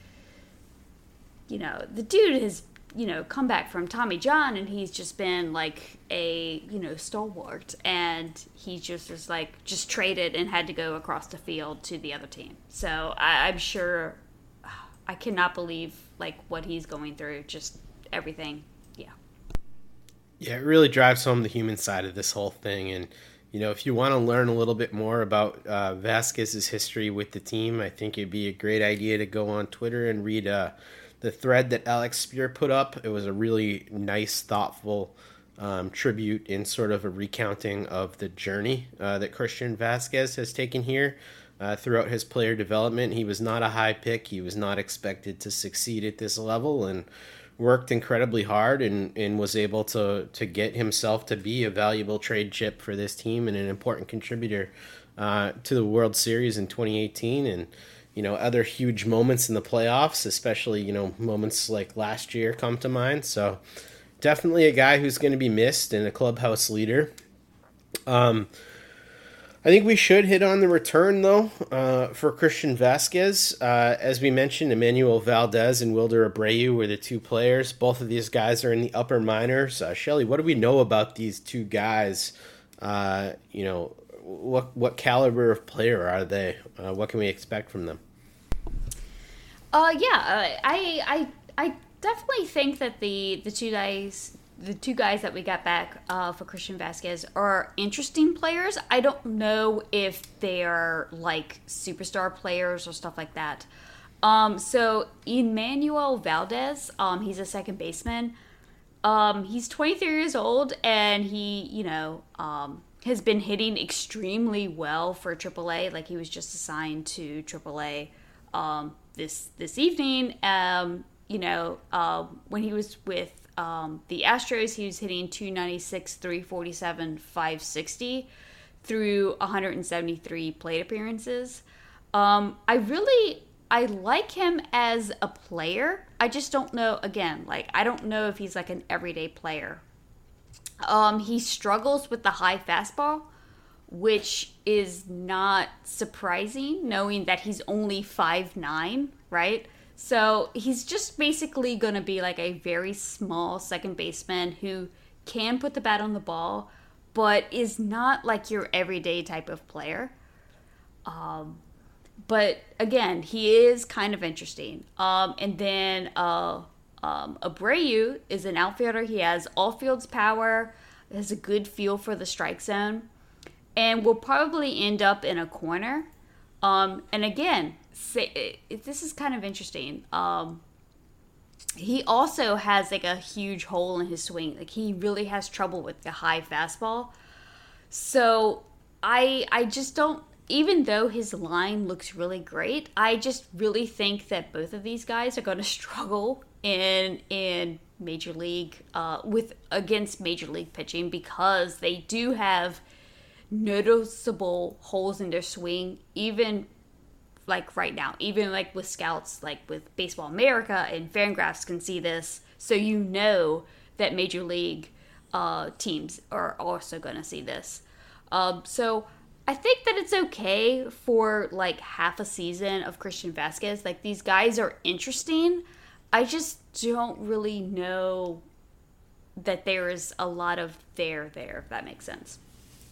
you know, the dude has, you know, come back from Tommy John and he's just been like a, you know, stalwart, and he just was like just traded and had to go across the field to the other team. So I, I'm sure, I cannot believe like what he's going through, just everything. Yeah. Yeah, it really drives home the human side of this whole thing. And, you know, if you want to learn a little bit more about uh, Vasquez's history with the team, I think it'd be a great idea to go on Twitter and read uh, the thread that Alex Spear put up. It was a really nice, thoughtful um, tribute in sort of a recounting of the journey uh, that Christian Vasquez has taken here uh, throughout his player development. He was not a high pick. He was not expected to succeed at this level, and worked incredibly hard and, and was able to, to get himself to be a valuable trade chip for this team and an important contributor uh, to the World Series in twenty eighteen. And, you know, other huge moments in the playoffs, especially, you know, moments like last year come to mind. So definitely a guy who's going to be missed and a clubhouse leader. Um, I think we should hit on the return, though, uh, for Christian Vasquez. Uh, as we mentioned, Emmanuel Valdez and Wilder Abreu were the two players. Both of these guys are in the upper minors. Uh, Shelly, what do we know about these two guys? Uh, you know, what what caliber of player are they? Uh, what can we expect from them? Uh, yeah, I I I definitely think that the the two guys. The two guys that we got back uh, for Christian Vasquez are interesting players. I don't know if they're like superstar players or stuff like that. Um, so Emmanuel Valdez, um, he's a second baseman. Um, he's twenty-three years old, and he, you know, um, has been hitting extremely well for triple A. Like, he was just assigned to triple A um, this this evening. Um, you know, uh, when he was with Um, the Astros, he was hitting two ninety-six, three forty-seven, five sixty through one hundred seventy-three plate appearances. Um, I really, I like him as a player. I just don't know, again, like, I don't know if he's like an everyday player. Um, he struggles with the high fastball, which is not surprising, knowing that he's only five nine, right? So he's just basically going to be like a very small second baseman who can put the bat on the ball, but is not like your everyday type of player. Um, but again, he is kind of interesting. Um, and then uh, um, Abreu is an outfielder. He has all fields power, has a good feel for the strike zone, and will probably end up in a corner. Um, and again, say, it, this is kind of interesting. Um, he also has like a huge hole in his swing. Like, he really has trouble with the high fastball. So I I just don't, even though his line looks really great, I just really think that both of these guys are going to struggle in in Major League uh, with against Major League pitching, because they do have noticeable holes in their swing, even like right now, even like with scouts, like with Baseball America and Fangraphs can see this. So you know that Major League uh, teams are also going to see this. Um, so I think that it's okay for like half a season of Christian Vasquez. Like, these guys are interesting. I just don't really know that there is a lot of there there, if that makes sense.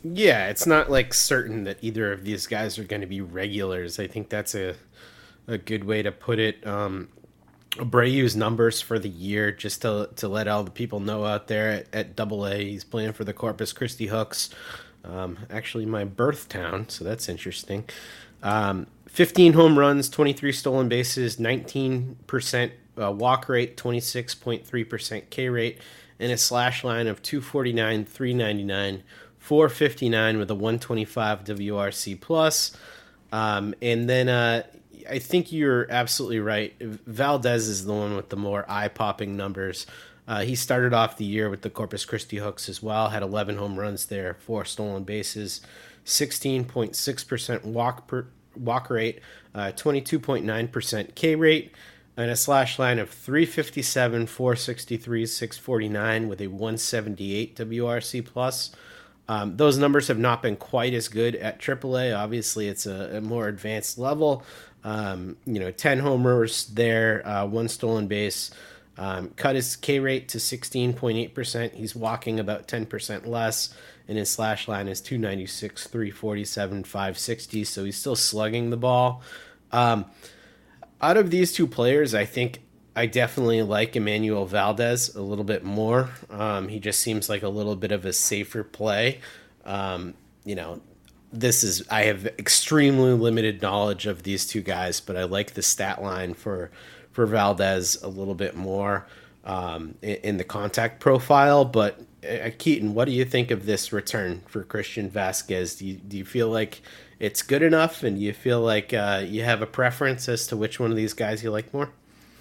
Yeah, it's not like certain that either of these guys are going to be regulars. I think that's a a good way to put it. Um, Abreu's numbers for the year, just to to let all the people know out there at, at Double A, he's playing for the Corpus Christi Hooks, um, actually my birth town, so that's interesting. Um, fifteen home runs, twenty-three stolen bases, nineteen percent uh, walk rate, twenty-six point three percent K rate, and a slash line of two forty-nine, three ninety-nine, four fifty-nine with a one twenty-five W R C plus. Um, and then uh, I think you're absolutely right. Valdez is the one with the more eye-popping numbers. Uh, he started off the year with the Corpus Christi Hooks as well, had eleven home runs there, four stolen bases, sixteen point six percent walk per, walk rate, uh, twenty-two point nine percent K rate, and a slash line of three fifty-seven, four sixty-three, six forty-nine with a one seventy-eight W R C plus. Um, those numbers have not been quite as good at triple A. Obviously, it's a, a more advanced level. Um, you know, ten homers there, uh, one stolen base. Um, cut his K rate to sixteen point eight percent. He's walking about ten percent less, and his slash line is two ninety-six, three forty-seven, five sixty. So he's still slugging the ball. Um, out of these two players, I think I definitely like Emmanuel Valdez a little bit more. Um, he just seems like a little bit of a safer play. Um, you know, this is, I have extremely limited knowledge of these two guys, but I like the stat line for, for Valdez a little bit more um, in, in the contact profile. But uh, Keaton, what do you think of this return for Christian Vasquez? Do you, do you feel like it's good enough, and do you feel like uh, you have a preference as to which one of these guys you like more?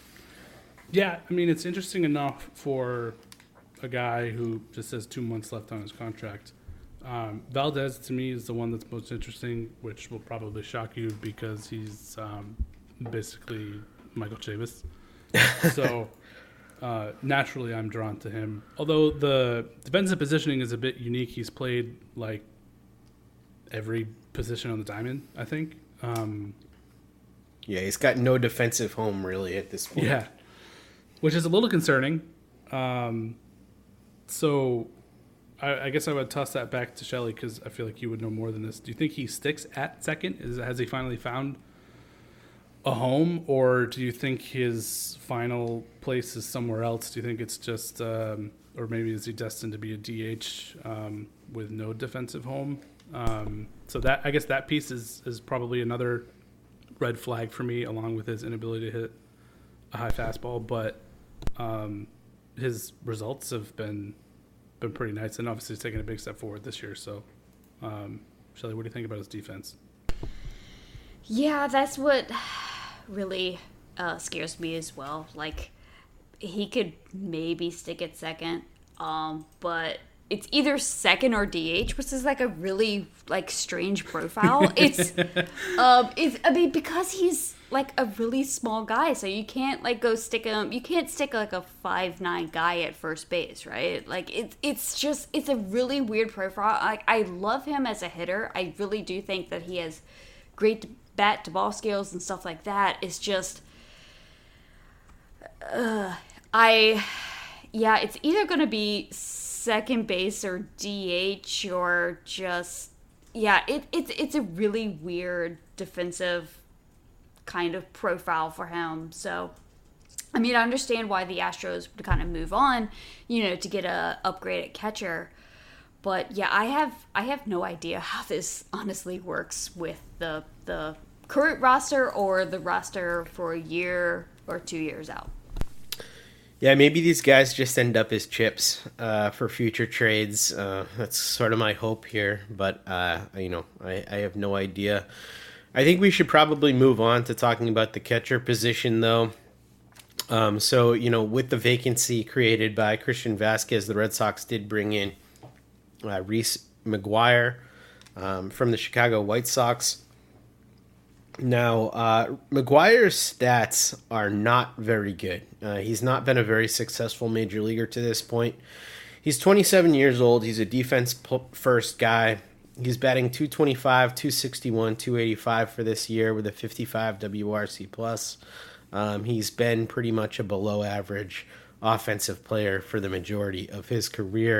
Yeah, I mean, it's interesting enough for a guy who just has two months left on his contract. Um, Valdez, to me, is the one that's most interesting, which will probably shock you because he's um, basically Michael Chavis. So uh, naturally, I'm drawn to him. Although the defensive positioning is a bit unique. He's played like every position on the diamond, I think. Um, yeah, he's got no defensive home really at this point. Yeah. Which is a little concerning. Um, so I, I guess I would toss that back to Shelley because I feel like you would know more than this. Do you think he sticks at second? Is, has he finally found a home? Or do you think his final place is somewhere else? Do you think it's just, um, or maybe is he destined to be a D H um, with no defensive home? Um, so that I guess that piece is, is probably another red flag for me, along with his inability to hit a high fastball. But Um, his results have been been pretty nice, and obviously he's taken a big step forward this year. So, um, Shelley, what do you think about his defense? Yeah, that's what really uh, scares me as well. Like, he could maybe stick at second, um, but it's either second or D H, which is like a really like strange profile. It's, um, it's I mean because he's like a really small guy, so you can't like go stick him. You can't stick like a five nine guy at first base, right? Like it's it's just it's a really weird profile. Like I love him as a hitter. I really do think that he has great bat to ball skills and stuff like that. It's just, uh, I, yeah, it's either gonna be second base or D H or just yeah it, it's it's a really weird defensive kind of profile for him. So I mean, I understand why the Astros would kind of move on, you know, to get a upgraded catcher, but yeah, I have I have no idea how this honestly works with the the current roster or the roster for a year or two years out. Yeah, maybe these guys just end up as chips uh, for future trades. Uh, that's sort of my hope here, but uh, you know, I, I have no idea. I think we should probably move on to talking about the catcher position, though. Um, so, you know, with the vacancy created by Christian Vasquez, the Red Sox did bring in uh, Reese McGuire um, from the Chicago White Sox. Now, uh, McGuire's stats are not very good. Uh, he's not been a very successful major leaguer to this point. He's twenty-seven years old. He's a defense-first guy. He's batting two twenty-five, two sixty-one, two eighty-five for this year with a fifty-five W R C plus. Um, he's been pretty much a below-average offensive player for the majority of his career.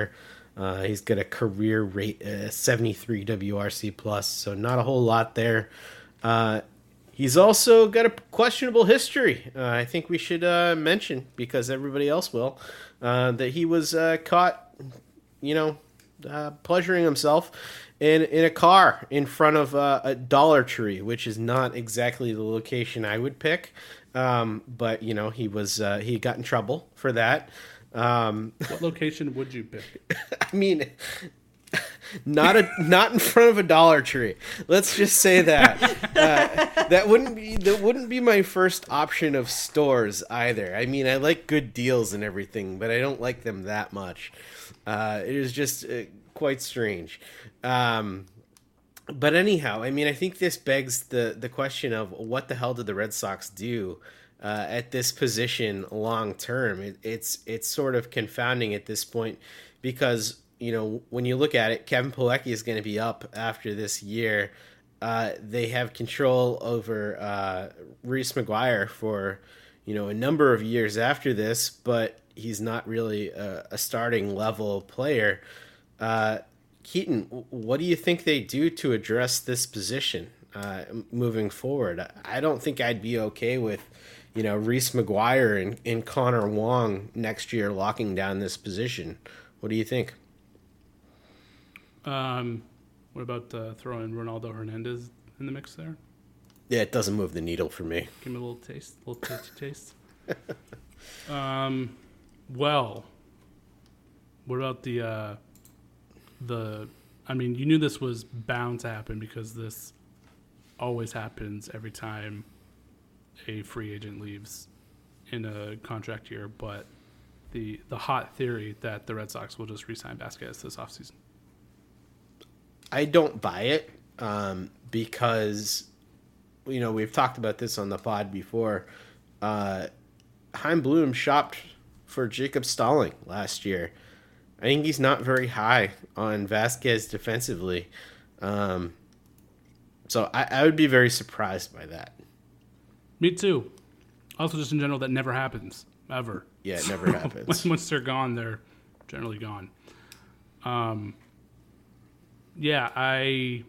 Uh, he's got a career rate uh, seventy-three W R C plus, so not a whole lot there. Uh, he's also got a questionable history. Uh, I think we should uh, mention, because everybody else will, uh, that he was uh, caught, you know, uh, pleasuring himself in in a car in front of uh, a Dollar Tree, which is not exactly the location I would pick. Um, but you know, he was uh, he got in trouble for that. Um, what location would you pick? I mean, not a not in front of a Dollar Tree. Let's just say that uh, that wouldn't be that wouldn't be my first option of stores either. I mean, I like good deals and everything, but I don't like them that much. Uh, it is just uh, quite strange. Um, but anyhow, I mean, I think this begs the the question of what the hell did the Red Sox do Uh, at this position long term? It, it's it's sort of confounding at this point, because you know, when you look at it, Kevin Pilecki is going to be up after this year. Uh, they have control over uh, Reese McGuire for you know a number of years after this, but he's not really a, a starting level player. Uh, Keaton, what do you think they do to address this position uh, moving forward? I don't think I'd be okay with you know, Reese McGuire and, and Connor Wong next year locking down this position. What do you think? Um, what about uh, throwing Ronaldo Hernandez in the mix there? Yeah, it doesn't move the needle for me. Give me a little taste, a little tasty taste. um, well, what about the, uh, the, I mean, you knew this was bound to happen because this always happens every time a free agent leaves in a contract year, but the the hot theory that the Red Sox will just re-sign Vasquez this offseason. I don't buy it um, because, you know, we've talked about this on the pod before. Uh, Chaim Bloom shopped for Jacob Stalling last year. I think he's not very high on Vasquez defensively. Um, so I, I would be very surprised by that. Me too. Also, just in general, that never happens, ever. Yeah, it never happens. Once they're gone, they're generally gone. Um, yeah, I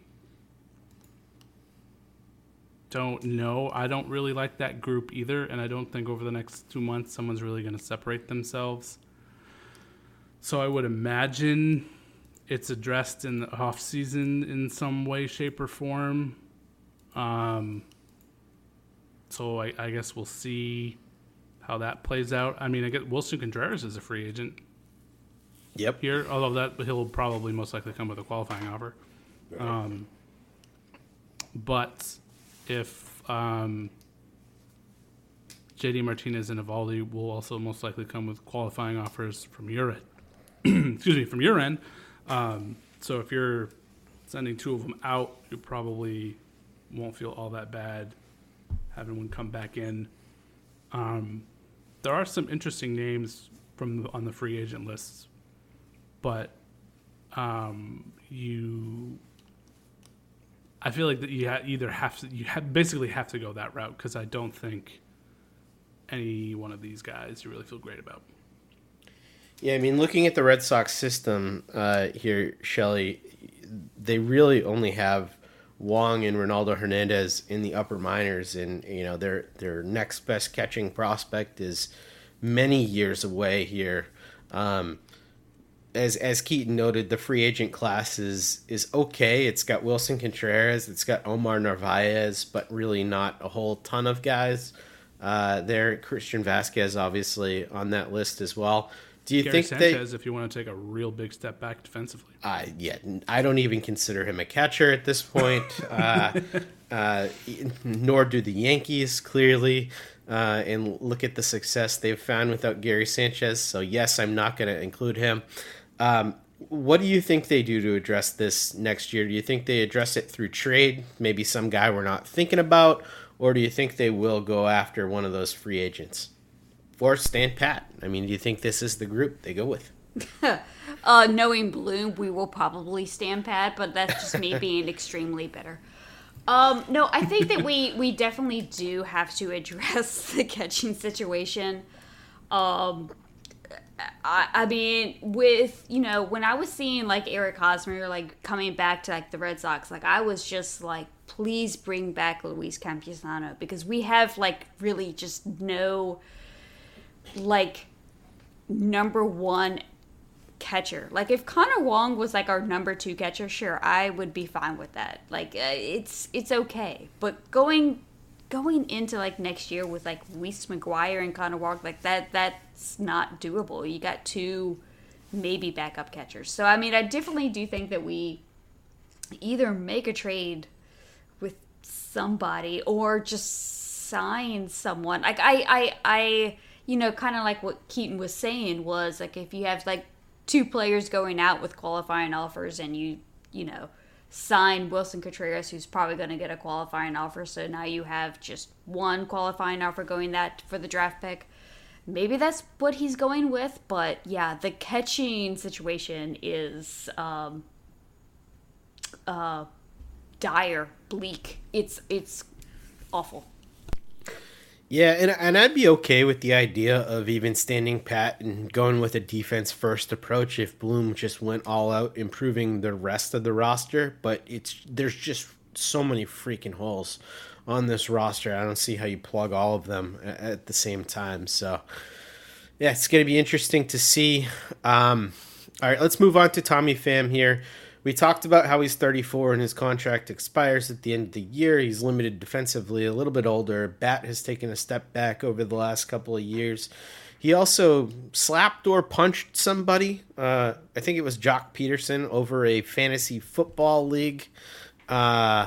don't know. I don't really like that group either, and I don't think over the next two months someone's really going to separate themselves. So I would imagine it's addressed in the offseason in some way, shape, or form. Um... So I, I guess we'll see how that plays out. I mean, I guess Wilson Contreras is a free agent. Yep. Here, although that he'll probably most likely come with a qualifying offer. Right. Um, but if um, J D Martinez and Evaldi will also most likely come with qualifying offers from your end. Excuse me, from your end. Um, so if you're sending two of them out, you probably won't feel all that bad having one come back in. Um, there are some interesting names from the, on the free agent lists, but um, you, I feel like that you ha- either have to, you ha- basically have to go that route, because I don't think any one of these guys you really feel great about. Yeah, I mean, looking at the Red Sox system uh, here, Shelley, they really only have Wong and Ronaldo Hernandez in the upper minors, and you know their their next best catching prospect is many years away here. Um, as as Keaton noted, the free agent class is is okay. It's got Wilson Contreras, it's got Omar Narvaez, but really not a whole ton of guys uh, there. Christian Vasquez, obviously, on that list as well. Do you Gary think Sanchez, they, if you want to take a real big step back defensively? Uh, yeah, I don't even consider him a catcher at this point, uh, uh, nor do the Yankees, clearly. Uh, and look at the success they've found without Gary Sanchez. So, yes, I'm not going to include him. Um, what do you think they do to address this next year? Do you think they address it through trade, maybe some guy we're not thinking about, or do you think they will go after one of those free agents? Or stand pat? I mean, do you think this is the group they go with? uh, knowing Bloom, we will probably stand pat, but that's just me being extremely bitter. Um, no, I think that we, we definitely do have to address the catching situation. Um, I, I mean, with, you know, when I was seeing, like, Eric Hosmer, like, coming back to, like, the Red Sox, like, I was just like, please bring back Luis Campusano, because we have, like, really just no, like, number one catcher. Like, if Connor Wong was, like, our number two catcher, sure, I would be fine with that. Like, uh, it's it's okay. But going going into, like, next year with, like, Luis McGuire and Connor Wong, like, that that's not doable. You got two maybe backup catchers. So, I mean, I definitely do think that we either make a trade with somebody or just sign someone. Like, I, I, I you know, kind of like what Keaton was saying was, like, if you have, like, two players going out with qualifying offers and you, you know, sign Wilson Contreras, who's probably going to get a qualifying offer. So now you have just one qualifying offer going that for the draft pick. Maybe that's what he's going with. But yeah, the catching situation is um, uh, dire, bleak. It's it's awful. Yeah, and and I'd be okay with the idea of even standing pat and going with a defense-first approach if Bloom just went all out, improving the rest of the roster. But it's there's just so many freaking holes on this roster. I don't see how you plug all of them at the same time. So, yeah, it's going to be interesting to see. Um, all right, let's move on to Tommy Pham here. We talked about how he's thirty-four and his contract expires at the end of the year. He's limited defensively, a little bit older. Bat has taken a step back over the last couple of years. He also slapped or punched somebody. Uh, I think it was Jock Peterson over a fantasy football league. Uh,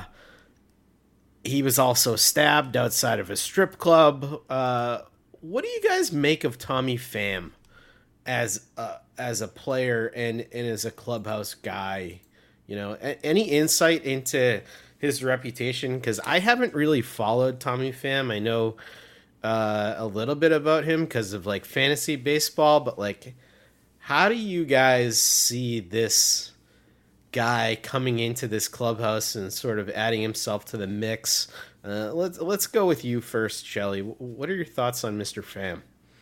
he was also stabbed outside of a strip club. Uh, what do you guys make of Tommy Pham as a, as a player and, and as a clubhouse guy? You know, a- any insight into his reputation? Because I haven't really followed Tommy Pham. I know uh, a little bit about him because of, like, fantasy baseball. But, like, how do you guys see this guy coming into this clubhouse and sort of adding himself to the mix? Uh, let's let's go with you first, Shelly. What are your thoughts on Mister Pham?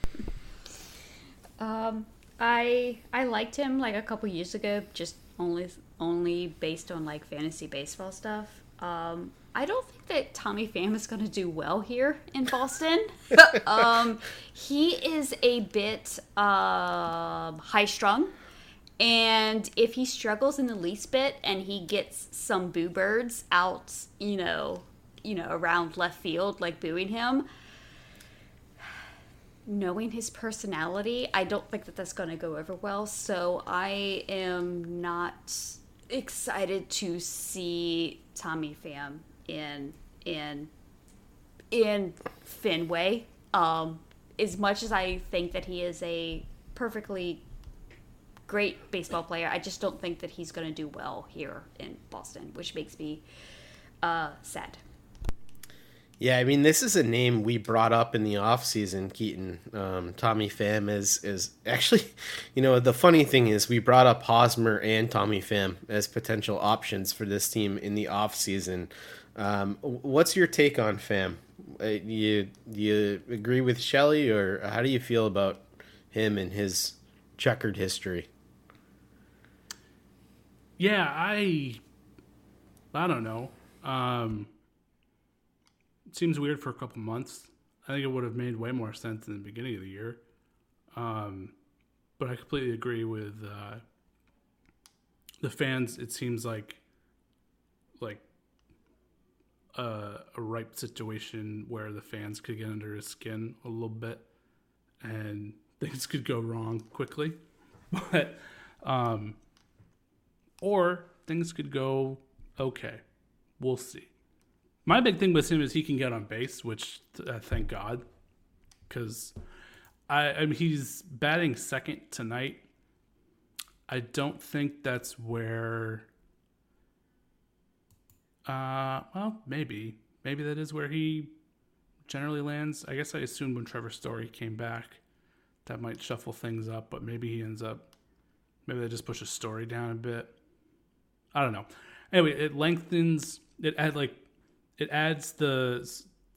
Um, I I liked him, like, a couple years ago, just only only based on, like, fantasy baseball stuff. Um, I don't think that Tommy Pham is going to do well here in Boston. um, he is a bit um, high-strung, and if he struggles in the least bit and he gets some boo birds out, you know, you know, around left field, like, booing him, knowing his personality, I don't think that that's going to go over well. So I am not excited to see Tommy Pham in in in Fenway. Um, as much as I think that he is a perfectly great baseball player, I just don't think that he's going to do well here in Boston, which makes me uh, sad. Yeah, I mean, this is a name we brought up in the offseason, Keaton. Um, Tommy Pham is, is actually, you know, the funny thing is we brought up Hosmer and Tommy Pham as potential options for this team in the offseason. Um, what's your take on Pham? Uh, you, you agree with Shelly, or how do you feel about him and his checkered history? Yeah, I, I don't know. Um, Seems weird for a couple months. I think it would have made way more sense in the beginning of the year. Um, but I completely agree with uh, the fans. It seems like like a, a ripe situation where the fans could get under his skin a little bit and things could go wrong quickly. But um, or things could go okay. We'll see. My big thing with him is he can get on base, which uh, thank God, because I, I mean, he's batting second tonight. I don't think that's where. Uh, well, maybe, maybe that is where he generally lands. I guess I assumed when Trevor Story came back, that might shuffle things up, but maybe he ends up. Maybe they just push his Story down a bit. I don't know. Anyway, it lengthens. It add like. It adds the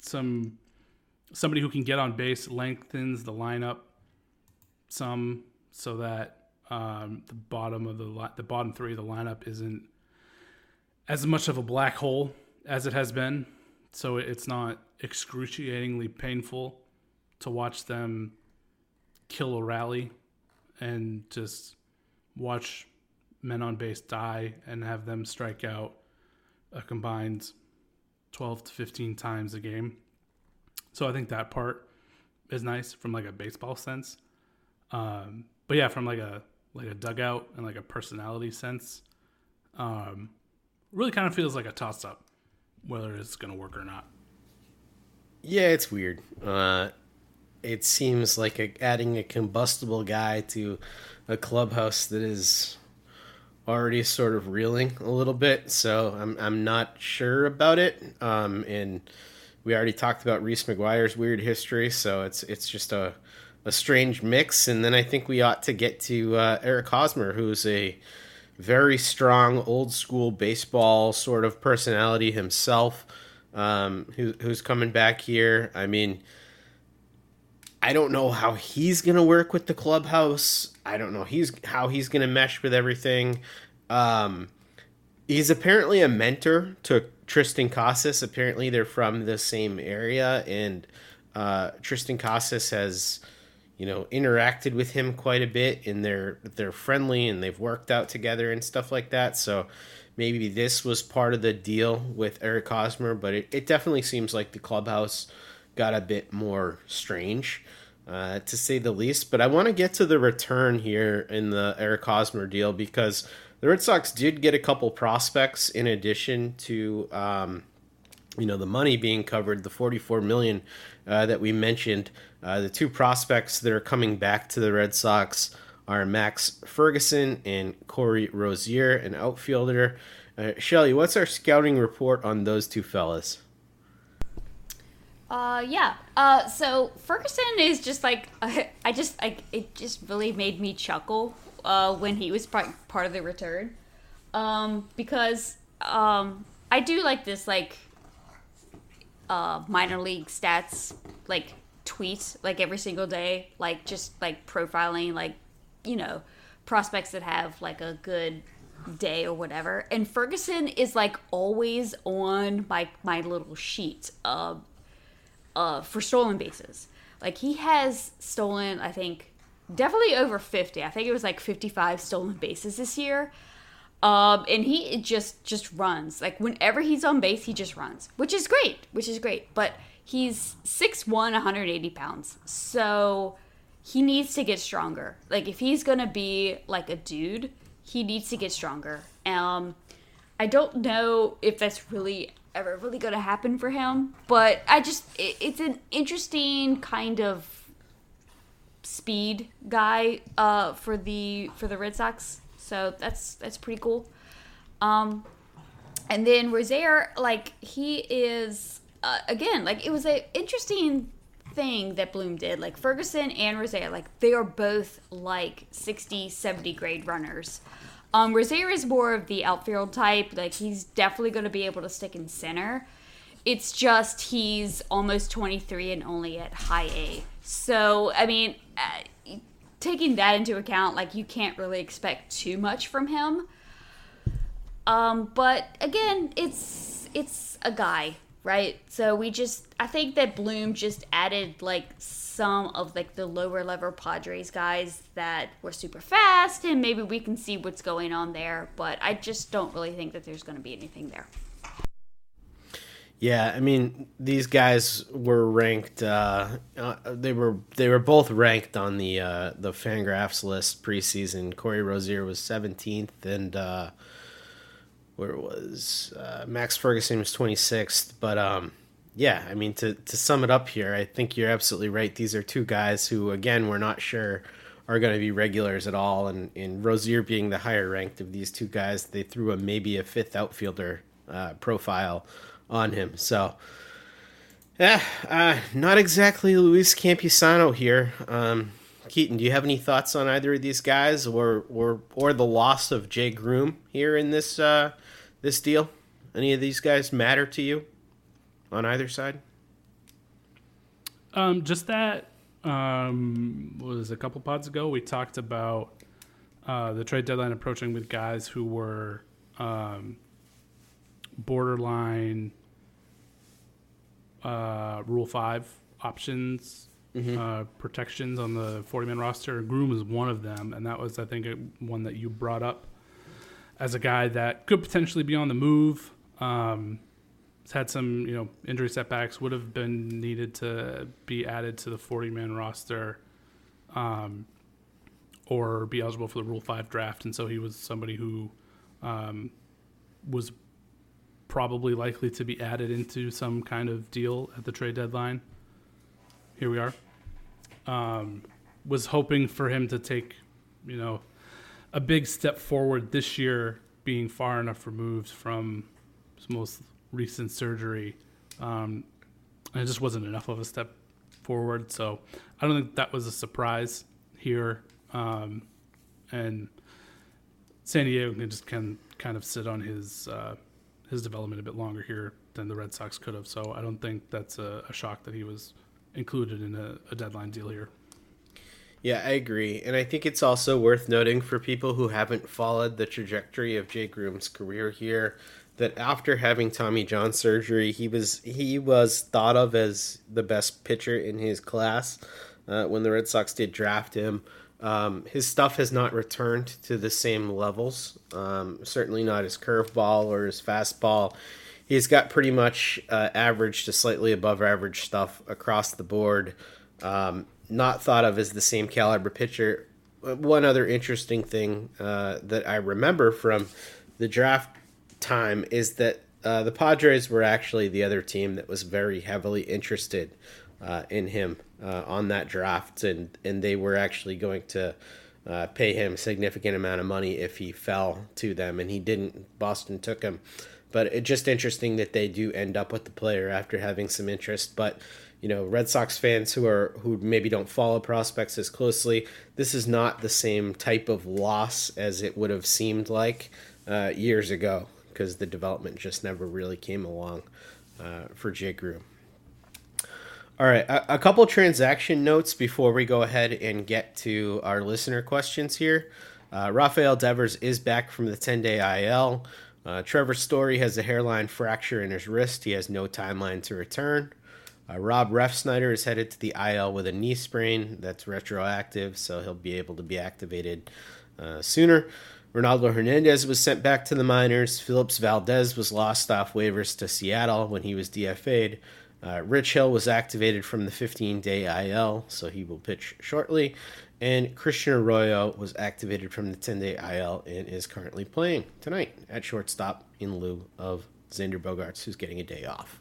some somebody who can get on base, lengthens the lineup some so that um, the bottom of the li- the bottom three of the lineup isn't as much of a black hole as it has been. So it's not excruciatingly painful to watch them kill a rally and just watch men on base die and have them strike out a combined twelve to fifteen times a game. So I think that part is nice from like a baseball sense. Um, but yeah, from like a like a dugout and like a personality sense, um, really kind of feels like a toss up whether it's going to work or not. Yeah, it's weird. Uh, it seems like a, adding a combustible guy to a clubhouse that is already sort of reeling a little bit. So I'm I'm not sure about it. Um, and we already talked about Reese McGuire's weird history, so it's it's just a a strange mix. And then I think we ought to get to uh, Eric Hosmer, who's a very strong old school baseball sort of personality himself. Um, who, who's coming back here. I mean, I don't know how he's going to work with the clubhouse. I don't know he's how he's going to mesh with everything. Um, he's apparently a mentor to Tristan Casas. Apparently they're from the same area, and uh, Tristan Casas has, you know, interacted with him quite a bit, and they're, they're friendly and they've worked out together and stuff like that. So maybe this was part of the deal with Eric Hosmer, but it, it definitely seems like the clubhouse got a bit more strange, uh, to say the least. But I want to get to the return here in the Eric Hosmer deal, because the Red Sox did get a couple prospects in addition to, um, you know, the money being covered, the forty-four million dollars uh, that we mentioned. Uh, the two prospects that are coming back to the Red Sox are Max Ferguson and Corey Rosier, an outfielder. Uh, Shelly, what's our scouting report on those two fellas? Uh, yeah. Uh, so Ferguson is just like, I just, like, it just really made me chuckle, uh, when he was part, part of the return. Um, because, um, I do like this, like, uh, minor league stats, like, tweet, like, every single day, like, just, like, profiling, like, you know, prospects that have like a good day or whatever. And Ferguson is like always on my my little sheet uh, uh, for stolen bases. Like he has stolen, I think, definitely over fifty. I think it was like fifty-five stolen bases this year. Um, and he just just runs. Like whenever he's on base, he just runs, which is great, which is great. But he's six one, one hundred eighty pounds. So he needs to get stronger. Like, if he's going to be, like, a dude, he needs to get stronger. Um, I don't know if that's really ever really going to happen for him, but I just, it, it's an interesting kind of speed guy uh, for the for the Red Sox. So that's that's pretty cool. Um, and then Rozier, like, he is, uh, again, like, it was an interesting thing that Bloom did. Like Ferguson and Rozier, like they are both like sixty, seventy grade runners. Um, Rozier is more of the outfield type. Like he's definitely going to be able to stick in center. It's just he's almost twenty-three and only at high A. So, I mean, uh, taking that into account, like you can't really expect too much from him. Um, but again, it's it's a guy. Right, so we just, I think that Bloom just added like some of like the lower level Padres guys that were super fast, and maybe we can see what's going on there. But I just don't really think that there's going to be anything there. Yeah, I mean these guys were ranked. Uh, uh, they were they were both ranked on the uh, the Fangraphs list preseason. Corey Rosier was seventeenth, and uh, where was uh, Max Ferguson was twenty-sixth. But um, yeah, I mean, to, to sum it up here, I think you're absolutely right. These are two guys who, again, we're not sure are going to be regulars at all. And, and Rosier being the higher ranked of these two guys, they threw a maybe a fifth outfielder uh, profile on him. So, yeah, uh, not exactly Luis Campusano here. Um, Keaton, do you have any thoughts on either of these guys, or or or the loss of Jay Groom here in this uh, this deal? Any of these guys matter to you on either side? Um, just that um, was a couple pods ago, we talked about uh, the trade deadline approaching with guys who were um, borderline uh, Rule five options, mm-hmm. uh, protections on the forty-man roster. Groom was one of them, and that was, I think, a, one that you brought up as a guy that could potentially be on the move. Um, he's had some, you know, injury setbacks, would have been needed to be added to the forty-man roster um, or be eligible for the Rule five draft, and so he was somebody who um, was probably likely to be added into some kind of deal at the trade deadline. Here we are. Um, was hoping for him to take, you know, a big step forward this year, being far enough removed from his most recent surgery. Um, and it just wasn't enough of a step forward. So I don't think that was a surprise here. Um, and San Diego can just can kind of sit on his uh, his development a bit longer here than the Red Sox could have. So I don't think that's a, a shock that he was included in a, a deadline deal here. Yeah, I agree. And I think it's also worth noting for people who haven't followed the trajectory of Jay Groom's career here that after having Tommy John surgery, he was he was thought of as the best pitcher in his class uh, when the Red Sox did draft him. Um, his stuff has not returned to the same levels, um, certainly not his curveball or his fastball. He's got pretty much uh, average to slightly above average stuff across the board. Um, not thought of as the same caliber pitcher. One other interesting thing uh, that I remember from the draft time is that uh, the Padres were actually the other team that was very heavily interested uh, in him uh, on that draft, and, and they were actually going to uh, pay him a significant amount of money if he fell to them, and he didn't. Boston took him. But it's just interesting that they do end up with the player after having some interest. But, you know, Red Sox fans who are who maybe don't follow prospects as closely, this is not the same type of loss as it would have seemed like uh, years ago, because the development just never really came along uh, for Jay Groom. All right, a, a couple transaction notes before we go ahead and get to our listener questions here. Uh, Rafael Devers is back from the ten-day I L. Uh, Trevor Story has a hairline fracture in his wrist. He has no timeline to return. Uh, Rob Refsnyder is headed to the I L with a knee sprain that's retroactive, so he'll be able to be activated uh, sooner. Ronaldo Hernandez was sent back to the minors. Phillips Valdez was lost off waivers to Seattle when he was D F A'd. Uh, Rich Hill was activated from the fifteen-day I L, so he will pitch shortly. And Christian Arroyo was activated from the ten-day I L and is currently playing tonight at shortstop in lieu of Xander Bogaerts, who's getting a day off.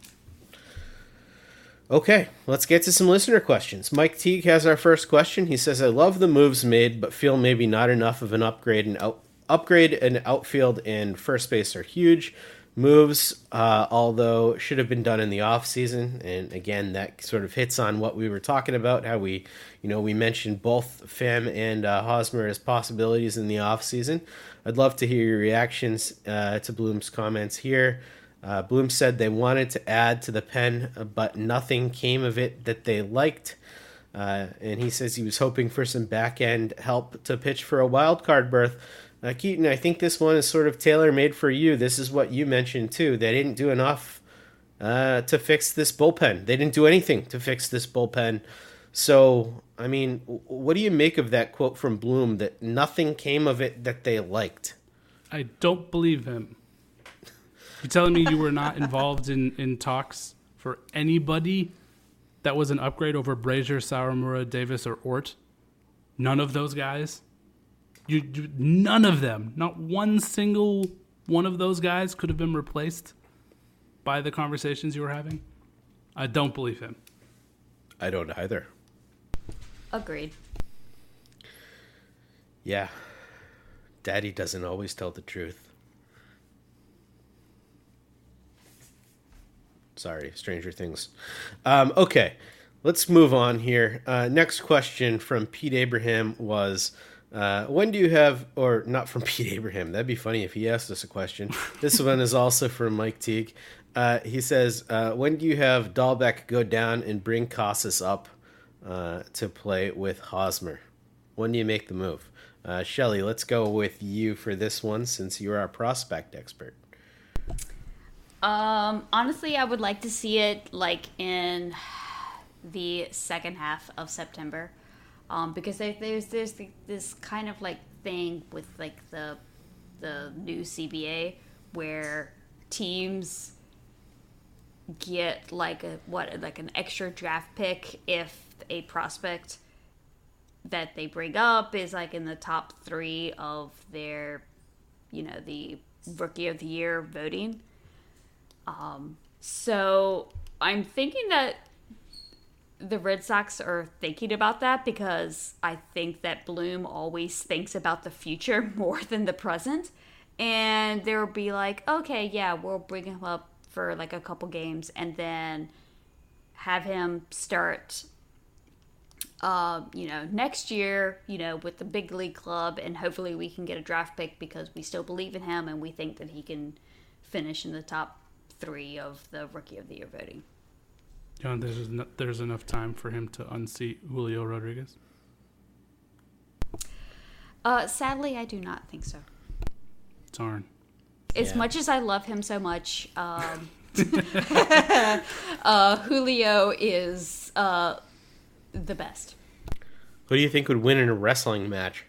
Okay, let's get to some listener questions. Mike Teague has our first question. He says, I love the moves made, but feel maybe not enough of an upgrade. And out, upgrade and outfield and first base are huge moves, uh, although should have been done in the offseason. And again, that sort of hits on what we were talking about, how we, you know, we mentioned both Pham and uh, Hosmer as possibilities in the offseason. I'd love to hear your reactions uh, to Bloom's comments here. Uh, Bloom said they wanted to add to the pen, but nothing came of it that they liked. Uh, and he says he was hoping for some back-end help to pitch for a wild card berth. Uh, Keaton, I think this one is sort of tailor-made for you. This is what you mentioned, too. They didn't do enough uh, to fix this bullpen. They didn't do anything to fix this bullpen. So, I mean, what do you make of that quote from Bloom that nothing came of it that they liked? I don't believe him. You're telling me you were not involved in, in talks for anybody that was an upgrade over Brazier, Sawamura, Davis, or Ort? None of those guys? You, you, none of them, not one single one of those guys could have been replaced by the conversations you were having? I don't believe him. I don't either. Agreed. Yeah. Daddy doesn't always tell the truth. Sorry, Stranger Things. Um, okay, let's move on here. Uh, next question from Pete Abraham was, uh, when do you have, or not from Pete Abraham, that'd be funny if he asked us a question. This one is also from Mike Teague. Uh, he says, uh, when do you have Dahlbeck go down and bring Casas up? uh, to play with Hosmer. When do you make the move? Uh, Shelly, let's go with you for this one since you're our prospect expert. Um, honestly, I would like to see it like in the second half of September, um, because there, there's there's the, this kind of like thing with like the the new C B A where teams get like a what like an extra draft pick if a prospect that they bring up is like in the top three of their, you know, the rookie of the year voting. Um, so I'm thinking that the Red Sox are thinking about that because I think that Bloom always thinks about the future more than the present. And they'll be like, okay, yeah, we'll bring him up for like a couple games and then have him start Uh, you know, next year, you know, with the big league club, and hopefully we can get a draft pick because we still believe in him and we think that he can finish in the top three of the Rookie of the Year voting. You know, there's no, there's enough time for him to unseat Julio Rodriguez? Uh, sadly, I do not think so. Darn. As Yeah. much as I love him so much, um, uh, Julio is uh, the best. Who do you think would win in a wrestling match?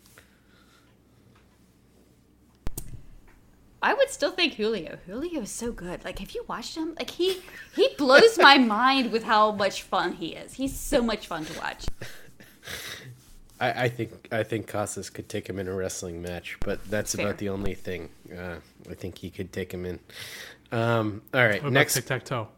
I would still think Julio. Julio is so good. Like, have you watched him? Like, he he blows my mind with how much fun he is. He's so much fun to watch. I, I think I think Casas could take him in a wrestling match, but that's Fair. about the only thing uh, I think he could take him in. Um, all right, What next. tic tac toe?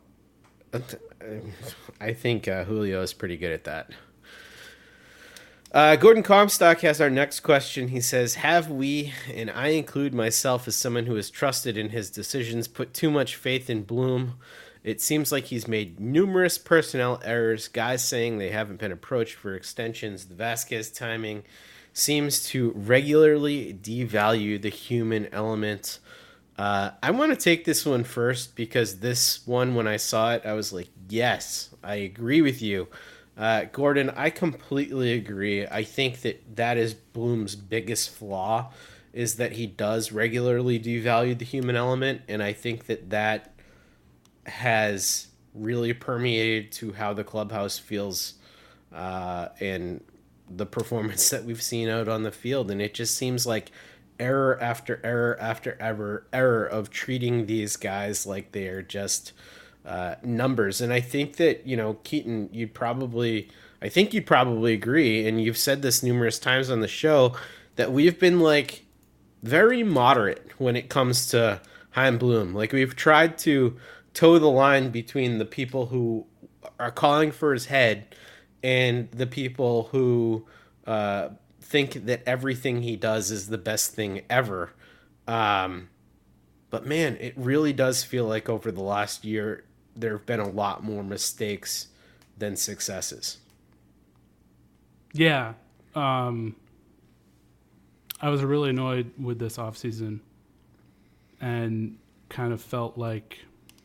I think uh, Julio is pretty good at that. Uh, Gordon Comstock has our next question. He says, have we, and I include myself as someone who is trusted in his decisions, put too much faith in Bloom? It seems like he's made numerous personnel errors, guys saying they haven't been approached for extensions. The Vasquez timing seems to regularly devalue the human element. Uh, I want to take this one first because this one, when I saw it, I was like, yes, I agree with you. Uh, Gordon, I completely agree. I think that that is Bloom's biggest flaw, is that he does regularly devalue the human element, and I think that that has really permeated to how the clubhouse feels uh, and the performance that we've seen out on the field, and it just seems like error after error after error, error of treating these guys like they are just uh, numbers. And I think that, you know, Keaton, you'd probably, I think you'd probably agree, and you've said this numerous times on the show, that we've been like very moderate when it comes to Chaim Bloom. Like, we've tried to toe the line between the people who are calling for his head and the people who uh, think that everything he does is the best thing ever. Um, but man, it really does feel like over the last year, there have been a lot more mistakes than successes. Yeah. Um, I was really annoyed with this offseason and kind of felt like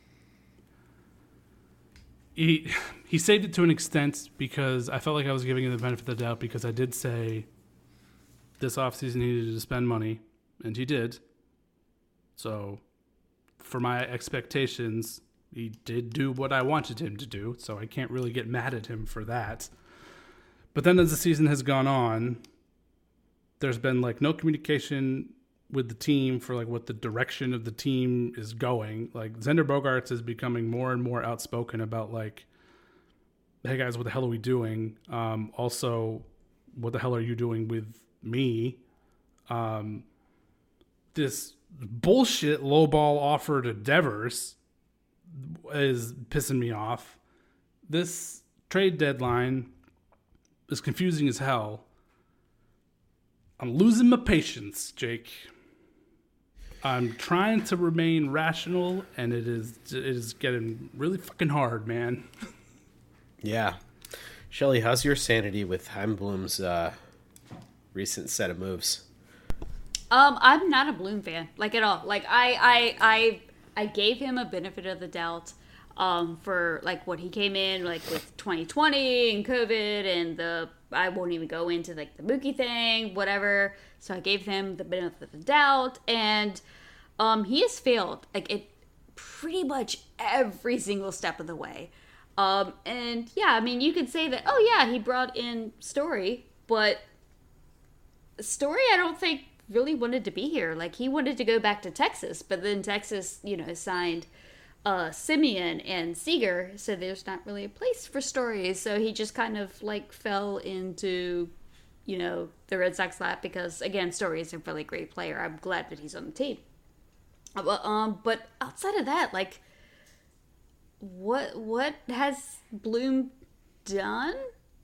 he he saved it to an extent because I felt like I was giving him the benefit of the doubt because I did say this offseason he needed to spend money, and he did. So for my expectations, he did do what I wanted him to do, so I can't really get mad at him for that. But then as the season has gone on, there's been like no communication with the team for like what the direction of the team is going. Like Xander Bogaerts is becoming more and more outspoken about like, hey guys, what the hell are we doing? Um, also, what the hell are you doing with me? Um, this bullshit lowball offer to Devers is pissing me off. This trade deadline is confusing as hell. I'm losing my patience, Jake. I'm trying to remain rational, and it is it is getting really fucking hard, man. Yeah. Shelly, how's your sanity with Chaim Bloom's uh, recent set of moves? Um, I'm not a Bloom fan, like at all. Like I, I, I, I gave him a benefit of the doubt. um, for like what he came in like with twenty twenty and COVID and the I won't even go into like the Mookie thing, whatever. So I gave him the benefit of the doubt, and um, he has failed like it pretty much every single step of the way. Um, and yeah, I mean, you could say that, oh yeah, he brought in Story, but Story, I don't think really wanted to be here. Like, he wanted to go back to Texas, but then Texas, you know, signed uh, Simeon and Seager, so there's not really a place for Story. So he just kind of like fell into, you know, the Red Sox lap because, again, Story is a really great player. I'm glad that he's on the team. But, um, but outside of that, like, what what has Bloom done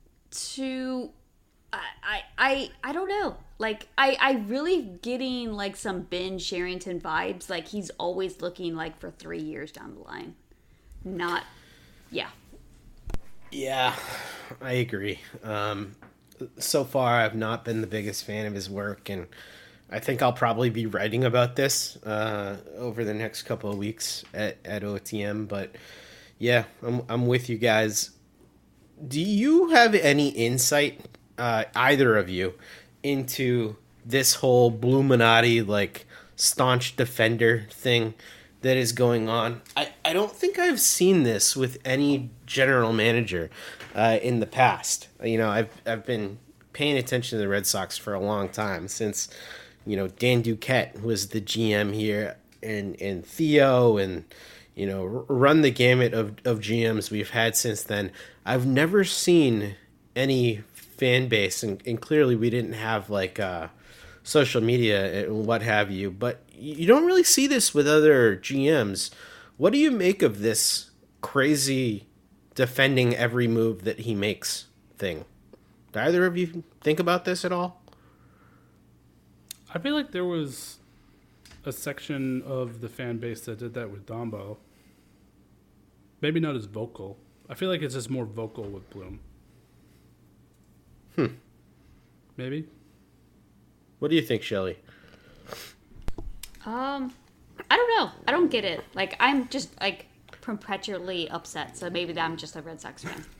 to I I I, I don't know. Like I, I really getting like some Ben Sherrington vibes. Like he's always looking like for three years down the line. Not yeah. Yeah, I agree. Um so far I've not been the biggest fan of his work, and I think I'll probably be writing about this uh, over the next couple of weeks at, at O T M. But yeah, I'm I'm with you guys. Do you have any insight, uh, either of you, into this whole Bluminati, like, staunch defender thing that is going on? I, I don't think I've seen this with any general manager uh, in the past. You know, I've I've been paying attention to the Red Sox for a long time, since, you know, Dan Duquette was the G M here, and, and Theo, and, you know, run the gamut of, of G Ms we've had since then. I've never seen any fan base, and, and clearly we didn't have, like, uh, social media and what have you, but you don't really see this with other G Ms. What do you make of this crazy defending every move that he makes thing? Do either of you think about this at all? I feel like there was a section of the fan base that did that with Dombo. Maybe not as vocal. I feel like it's just more vocal with Bloom. Hmm. Maybe. What do you think, Shelly? Um, I don't know. I don't get it. Like, I'm just like perpetually upset. So maybe I'm just a Red Sox fan.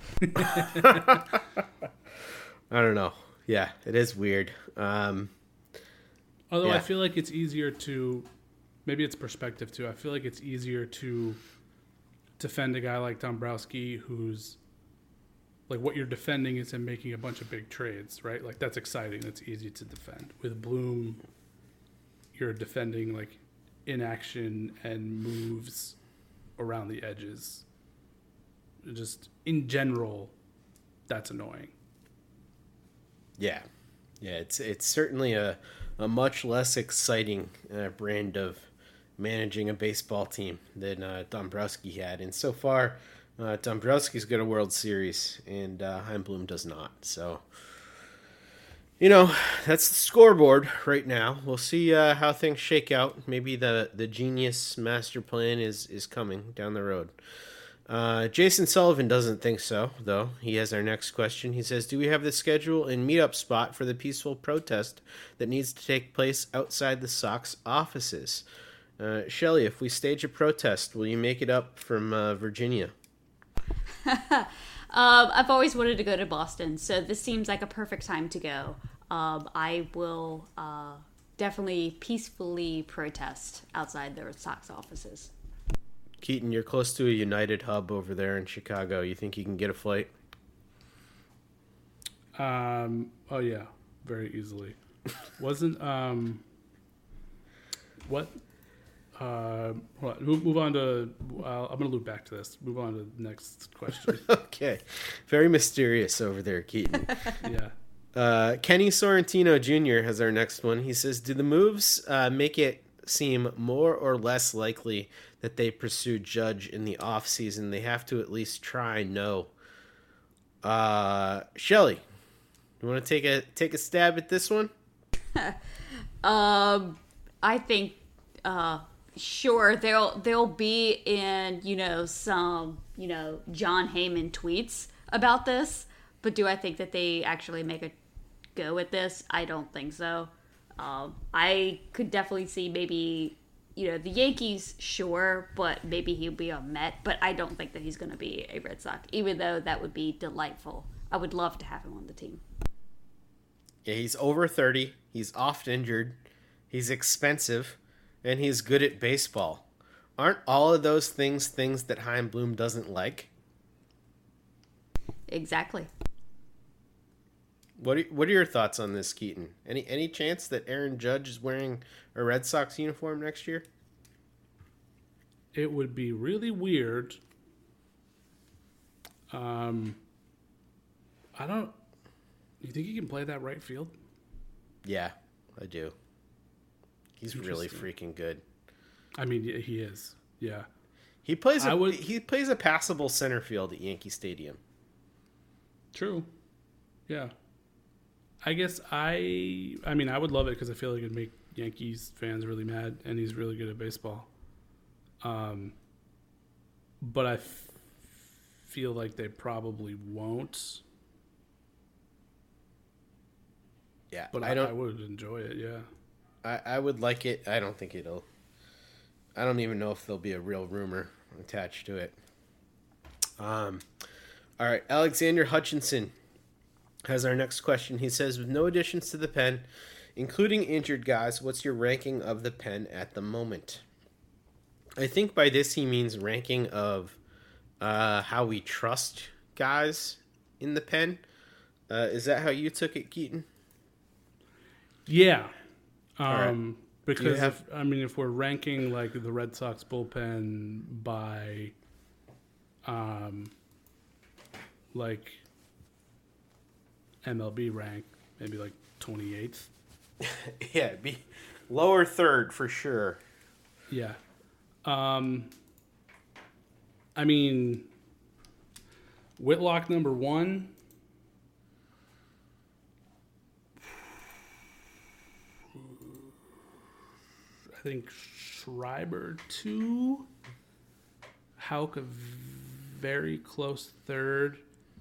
I don't know. Yeah, it is weird. Um, Although yeah. I feel like it's easier to, maybe it's perspective too. I feel like it's easier to defend a guy like Dombrowski, who's like, what you're defending is him making a bunch of big trades, right? Like, that's exciting. That's easy to defend. With Bloom, you're defending like inaction and moves around the edges. Just in general, that's annoying. Yeah, yeah, it's it's certainly a, a much less exciting uh, brand of managing a baseball team than uh, Dombrowski had. And so far, uh, Dombrowski's got a World Series, and uh, Heimblum does not. So, you know, that's the scoreboard right now. We'll see uh, how things shake out. Maybe the, the genius master plan is, is coming down the road. Uh, Jason Sullivan doesn't think so, though. He has our next question. He says, do we have the schedule and meetup spot for the peaceful protest that needs to take place outside the Sox offices? Uh, Shelly, if we stage a protest, will you make it up from uh, Virginia? um, I've always wanted to go to Boston, so this seems like a perfect time to go. Um, I will uh, definitely peacefully protest outside the Sox offices. Keaton, you're close to a United hub over there in Chicago. You think you can get a flight? Um. Oh yeah, very easily. Wasn't um. What? Uh, what? Move, move on to. Uh, I'm gonna loop back to this. Move on to the next question. Okay, very mysterious over there, Keaton. Yeah. Uh, Kenny Sorrentino Junior has our next one. He says, do the moves uh, make it seem more or less likely that they pursue Judge in the offseason? They have to at least try. No. Uh, Shelly, you want to take a take a stab at this one? um, I think, uh, sure, they'll they'll be in, you know, some, you know, John Heyman tweets about this, but do I think that they actually make a go at this? I don't think so. Um, I could definitely see maybe you know, the Yankees, sure, but maybe he'll be a Met. But I don't think that he's going to be a Red Sox, even though that would be delightful. I would love to have him on the team. Yeah, he's over thirty. He's oft injured. He's expensive, and he's good at baseball. Aren't all of those things things that Chaim Bloom doesn't like? Exactly. What are, what are your thoughts on this, Keaton? Any any chance that Aaron Judge is wearing a Red Sox uniform next year? It would be really weird. Um, I don't. You think he can play that right field? Yeah, I do. He's really freaking good. I mean, yeah, he is. Yeah. He plays. A, would, he plays a passable center field at Yankee Stadium. True. Yeah. I guess I. I mean, I would love it because I feel like it'd make Yankees fans really mad, and he's really good at baseball. Um. But I f- feel like they probably won't. Yeah, but I, I don't. I would enjoy it. Yeah. I, I would like it. I don't think it'll. I don't even know if there'll be a real rumor attached to it. Um, all right, Alexander Hutchinson has our next question. He says, with no additions to the pen, including injured guys, what's your ranking of the pen at the moment? I think by this he means ranking of uh, how we trust guys in the pen. Uh, is that how you took it, Keaton? Yeah. Um, right. Because, have... if, I mean, if we're ranking, like, the Red Sox bullpen by, um, like, M L B rank, maybe, like, twenty-eighth. Yeah, be lower third for sure. Yeah. Um, I mean, Whitlock number one. I think Schreiber two, Houck a very close third,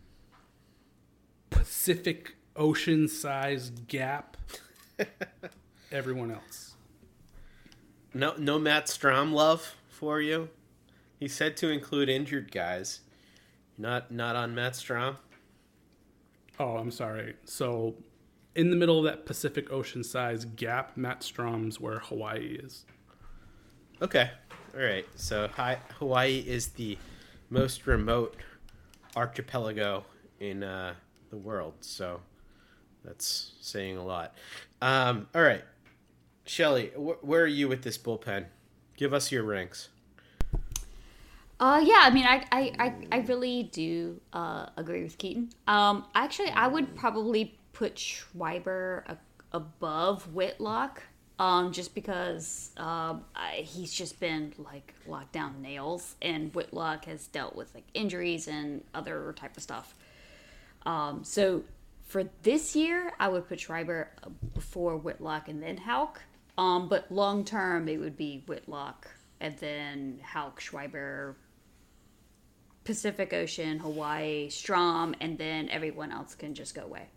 Pacific Ocean sized gap, everyone else. No, no Matt Strom love for you. He said to include injured guys, not not on Matt Strom. Oh, I'm sorry. So, in the middle of that Pacific Ocean sized gap, Matt Strom's where Hawaii is. Okay. All right. So hi, Hawaii is the most remote archipelago in uh, the world. So that's saying a lot. Um, all right. Shelly, wh- where are you with this bullpen? Give us your ranks. Uh, yeah, I mean, I, I, I, I really do uh, agree with Keaton. Um, actually, I would probably put Schreiber a, above Whitlock, um, just because um, I, he's just been like locked down nails, and Whitlock has dealt with like injuries and other type of stuff. Um, so for this year, I would put Schreiber before Whitlock and then Houck. Um, but long term, it would be Whitlock and then Houck, Schreiber, Pacific Ocean, Hawaii, Strom, and then everyone else can just go away.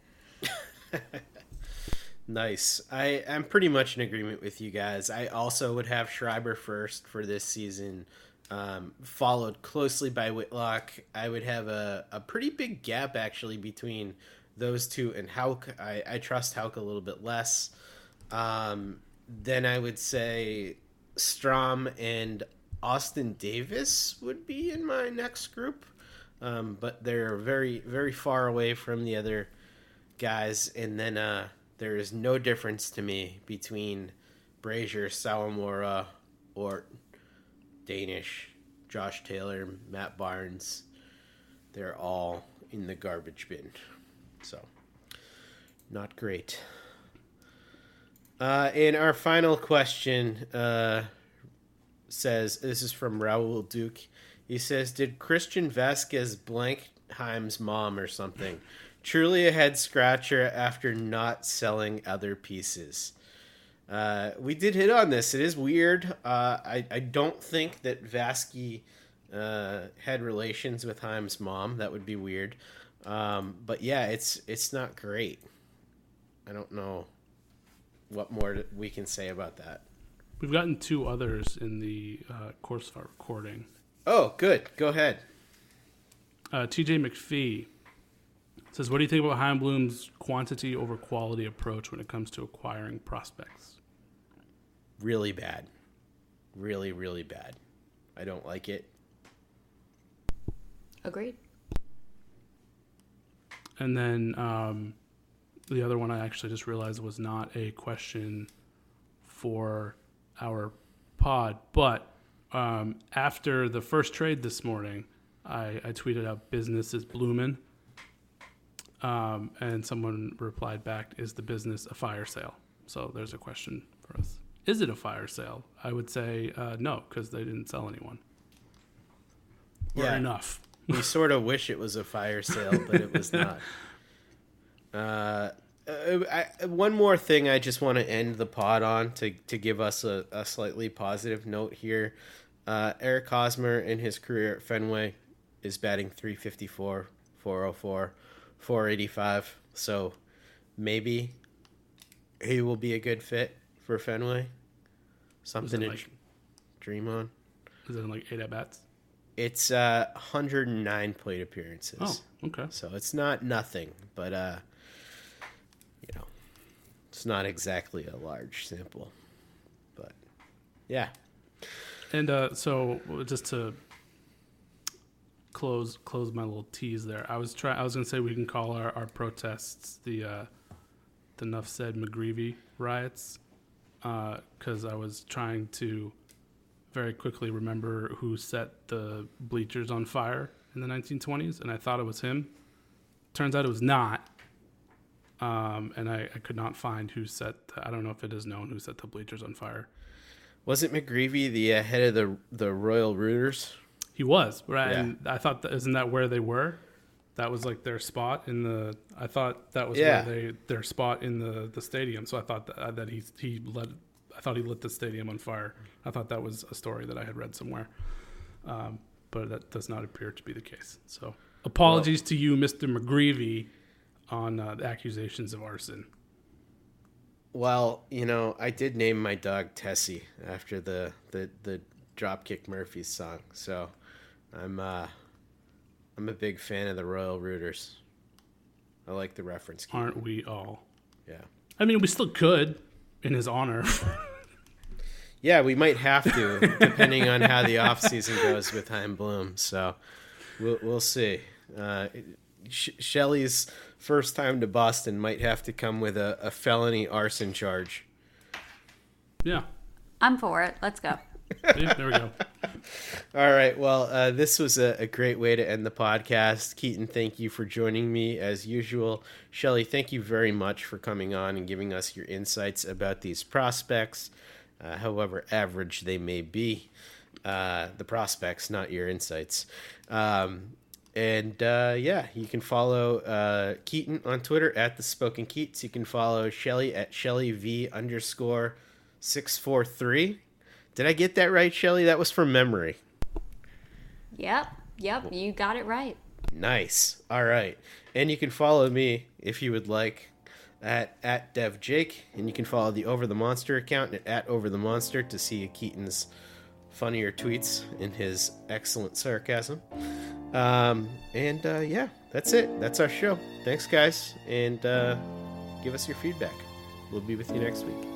Nice. I, I'm pretty much in agreement with you guys. I also would have Schreiber first for this season, um, followed closely by Whitlock. I would have a, a pretty big gap, actually, between those two and Houck. I, I trust Houck a little bit less. Um, then I would say Strom and Austin Davis would be in my next group, um, but they're very, very far away from the other guys. And then uh, there is no difference to me between Brazier, Sawamura, or Danish, Josh Taylor, Matt Barnes. They're all in the garbage bin. So, not great. Uh, and our final question uh, says, this is from Raul Duke. He says, did Christian Vasquez blank Chaim's mom or something? Truly a head scratcher after not selling other pieces. Uh, we did hit on this. It is weird. Uh, I, I don't think that Vasquez uh, had relations with Chaim's mom. That would be weird. Um, but yeah, it's it's not great. I don't know what more we can say about that. We've gotten two others in the uh, course of our recording. Oh, good. Go ahead. Uh, T J McPhee says, what do you think about Chaim Bloom's quantity over quality approach when it comes to acquiring prospects? Really bad. Really, really bad. I don't like it. Agreed. And then um, the other one I actually just realized was not a question for our pod, but um, after the first trade this morning, I, I tweeted out business is bloomin', um, and someone replied back, is the business a fire sale? So there's a question for us. Is it a fire sale? I would say uh, no, because they didn't sell anyone. Or Yeah. enough. We sort of wish it was a fire sale, but it was not. Uh, I, I, one more thing I just want to end the pod on to, to give us a, a slightly positive note here. Uh, Eric Hosmer in his career at Fenway is batting three fifty-four, four oh four, four eighty-five. So maybe he will be a good fit for Fenway. Something to like- dr- dream on. Is it in like eight at-bats? It's uh, one hundred nine plate appearances. Oh, okay. So it's not nothing, but uh, you know, it's not exactly a large sample. But yeah, And uh, so just to close close my little tease there, I was try I was gonna say we can call our, our protests the uh, the Nuff Said McGreevy riots, because I was trying to very quickly remember who set the bleachers on fire in the nineteen twenties, and I thought it was him. Turns out it was not. Um, and I, I could not find who set. The, I don't know if it is known who set the bleachers on fire. was it McGreevy, the uh, head of the the Royal Rooters? He was, right? Yeah. And I thought, that, isn't that where they were? That was like their spot in the. I thought that was Yeah. where they their spot in the, the stadium. So I thought that, that he he lit. I thought he lit the stadium on fire. I thought that was a story that I had read somewhere, um, but that does not appear to be the case. So apologies well, to you, Mister McGreevy, on uh, the accusations of arson. Well, you know, I did name my dog Tessie after the the the Dropkick Murphys song. So I'm uh, I'm a big fan of the Royal Rooters. I like the reference. Keeper. Aren't we all? Yeah. I mean, we still could, in his honor. Yeah, we might have to, depending on how the off season goes with Chaim Bloom. So we'll we'll see. Uh, Sh- Shelley's first time to Boston might have to come with a, a felony arson charge. Yeah. I'm for it. Let's go. See, there we go. All right. Well, uh, this was a, a great way to end the podcast. Keaton, thank you for joining me as usual. Shelley, thank you very much for coming on and giving us your insights about these prospects, uh, however average they may be. Uh, the prospects, not your insights. Um, and uh, yeah, you can follow uh, Keaton on Twitter at the Spoken Keats. You can follow Shelley at Shelley V underscore six four three. Did I get that right, Shelley? That was from memory. Yep. Yep. You got it right. Nice. All right. And you can follow me if you would like at at DevJake, and you can follow the Over the Monster account at, at Over the Monster to see Keaton's funnier tweets and his excellent sarcasm. Um, and uh, yeah, that's it. That's our show. Thanks, guys, and uh, give us your feedback. We'll be with you next week.